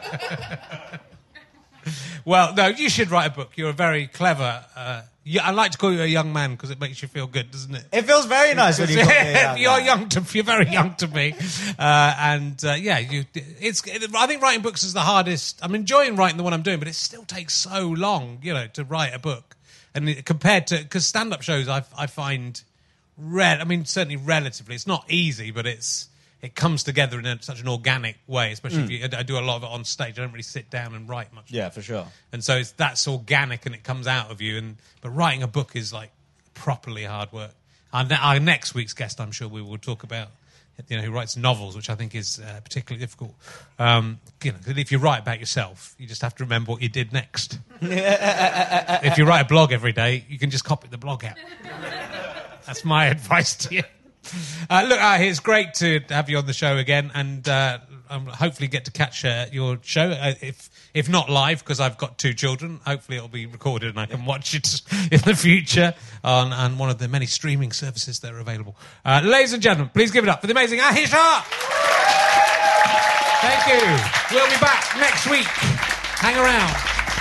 Well, no, you should write a book. You're a very clever. I like to call you a young man because it makes you feel good, doesn't it? It feels very nice when you call me a young man. You're very young to me, I think writing books is the hardest. I'm enjoying writing the one I'm doing, but it still takes so long, to write a book. And compared to, because stand-up shows, I find, certainly relatively, it's not easy, but it comes together in such an organic way, especially if I do a lot of it on stage. I don't really sit down and write much. Yeah, for sure. And so that's organic and it comes out of you. But writing a book is like properly hard work. Our next week's guest, I'm sure we will talk about, who writes novels, which I think is particularly difficult. If you write about yourself, you just have to remember what you did next. If you write a blog every day, you can just copy the blog out. That's my advice to you. It's great to have you on the show again, and hopefully get to catch your show. If not live, because I've got 2 children, hopefully it'll be recorded and I can watch it in the future on one of the many streaming services that are available. Ladies and gentlemen, please give it up for the amazing Ahir Shah. Thank you. We'll be back next week. Hang around.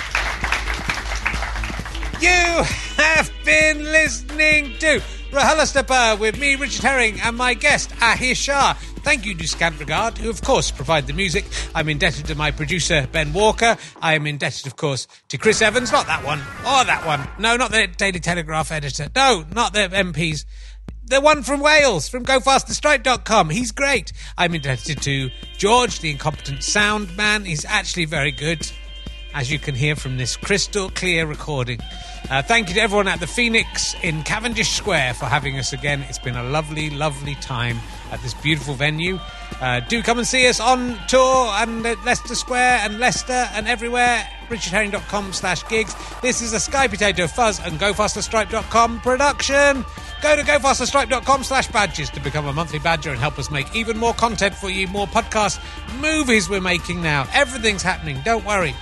You have been listening to RHSLP with me, Richard Herring, and my guest, Ahir Shah. Thank you to Scant Regard, who, of course, provide the music. I'm indebted to my producer, Ben Walker. I am indebted, of course, to Chris Evans. Not that one. Or that one. No, not the Daily Telegraph editor. No, not the MPs. The one from Wales, from GoFasterStripe.com. He's great. I'm indebted to George, the incompetent sound man. He's actually very good. as you can hear from this crystal clear recording. Thank you to everyone at the Phoenix in Cavendish Square for having us again. It's been a lovely, lovely time at this beautiful venue. Do come and see us on tour and at Leicester Square and Leicester and everywhere. richardherring.com/gigs. This is a Sky Potato Fuzz and GoFasterStripe.com production. Go to GoFasterStripe.com/badges to become a monthly badger and help us make even more content for you, more podcasts, movies we're making now. Everything's happening, don't worry.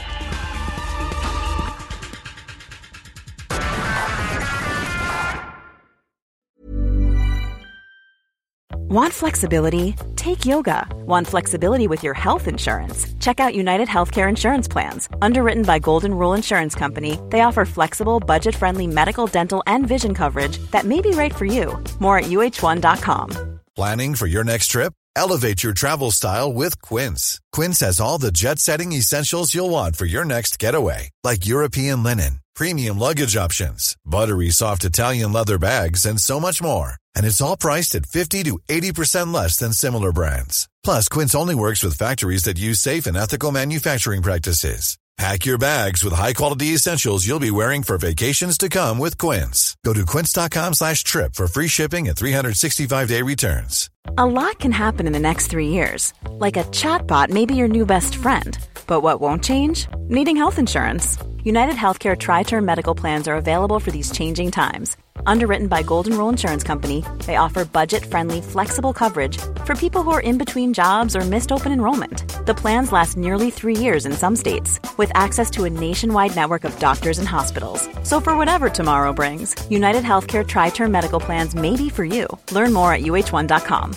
Want flexibility? Take yoga. Want flexibility with your health insurance? Check out United Healthcare Insurance Plans. Underwritten by Golden Rule Insurance Company, they offer flexible, budget-friendly medical, dental, and vision coverage that may be right for you. More at UH1.com. Planning for your next trip? Elevate your travel style with Quince. Quince has all the jet-setting essentials you'll want for your next getaway, like European linen, premium luggage options, buttery soft Italian leather bags, and so much more. And it's all priced at 50 to 80% less than similar brands. Plus, Quince only works with factories that use safe and ethical manufacturing practices. Pack your bags with high-quality essentials you'll be wearing for vacations to come with Quince. Go to quince.com/trip for free shipping and 365-day returns. A lot can happen in the next 3 years. Like a chatbot may be your new best friend. But what won't change? Needing health insurance. United Healthcare Tri-Term Medical Plans are available for these changing times. Underwritten by Golden Rule Insurance Company, they offer budget-friendly, flexible coverage for people who are in between jobs or missed open enrollment. The plans last nearly 3 years in some states, with access to a nationwide network of doctors and hospitals. So for whatever tomorrow brings, United Healthcare Tri-Term Medical Plans may be for you. Learn more at UH1.com.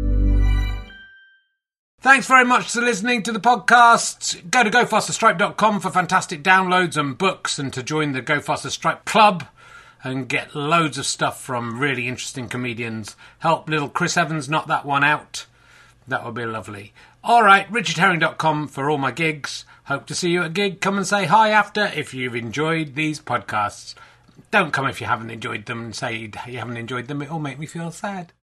Thanks very much for listening to the podcast. Go to GoFasterStripe.com for fantastic downloads and books and to join the Go Faster Stripe Club and get loads of stuff from really interesting comedians. Help little Chris Evans knock that one out. That would be lovely. All right, RichardHerring.com for all my gigs. Hope to see you at a gig. Come and say hi after if you've enjoyed these podcasts. Don't come if you haven't enjoyed them and say you haven't enjoyed them. It'll make me feel sad.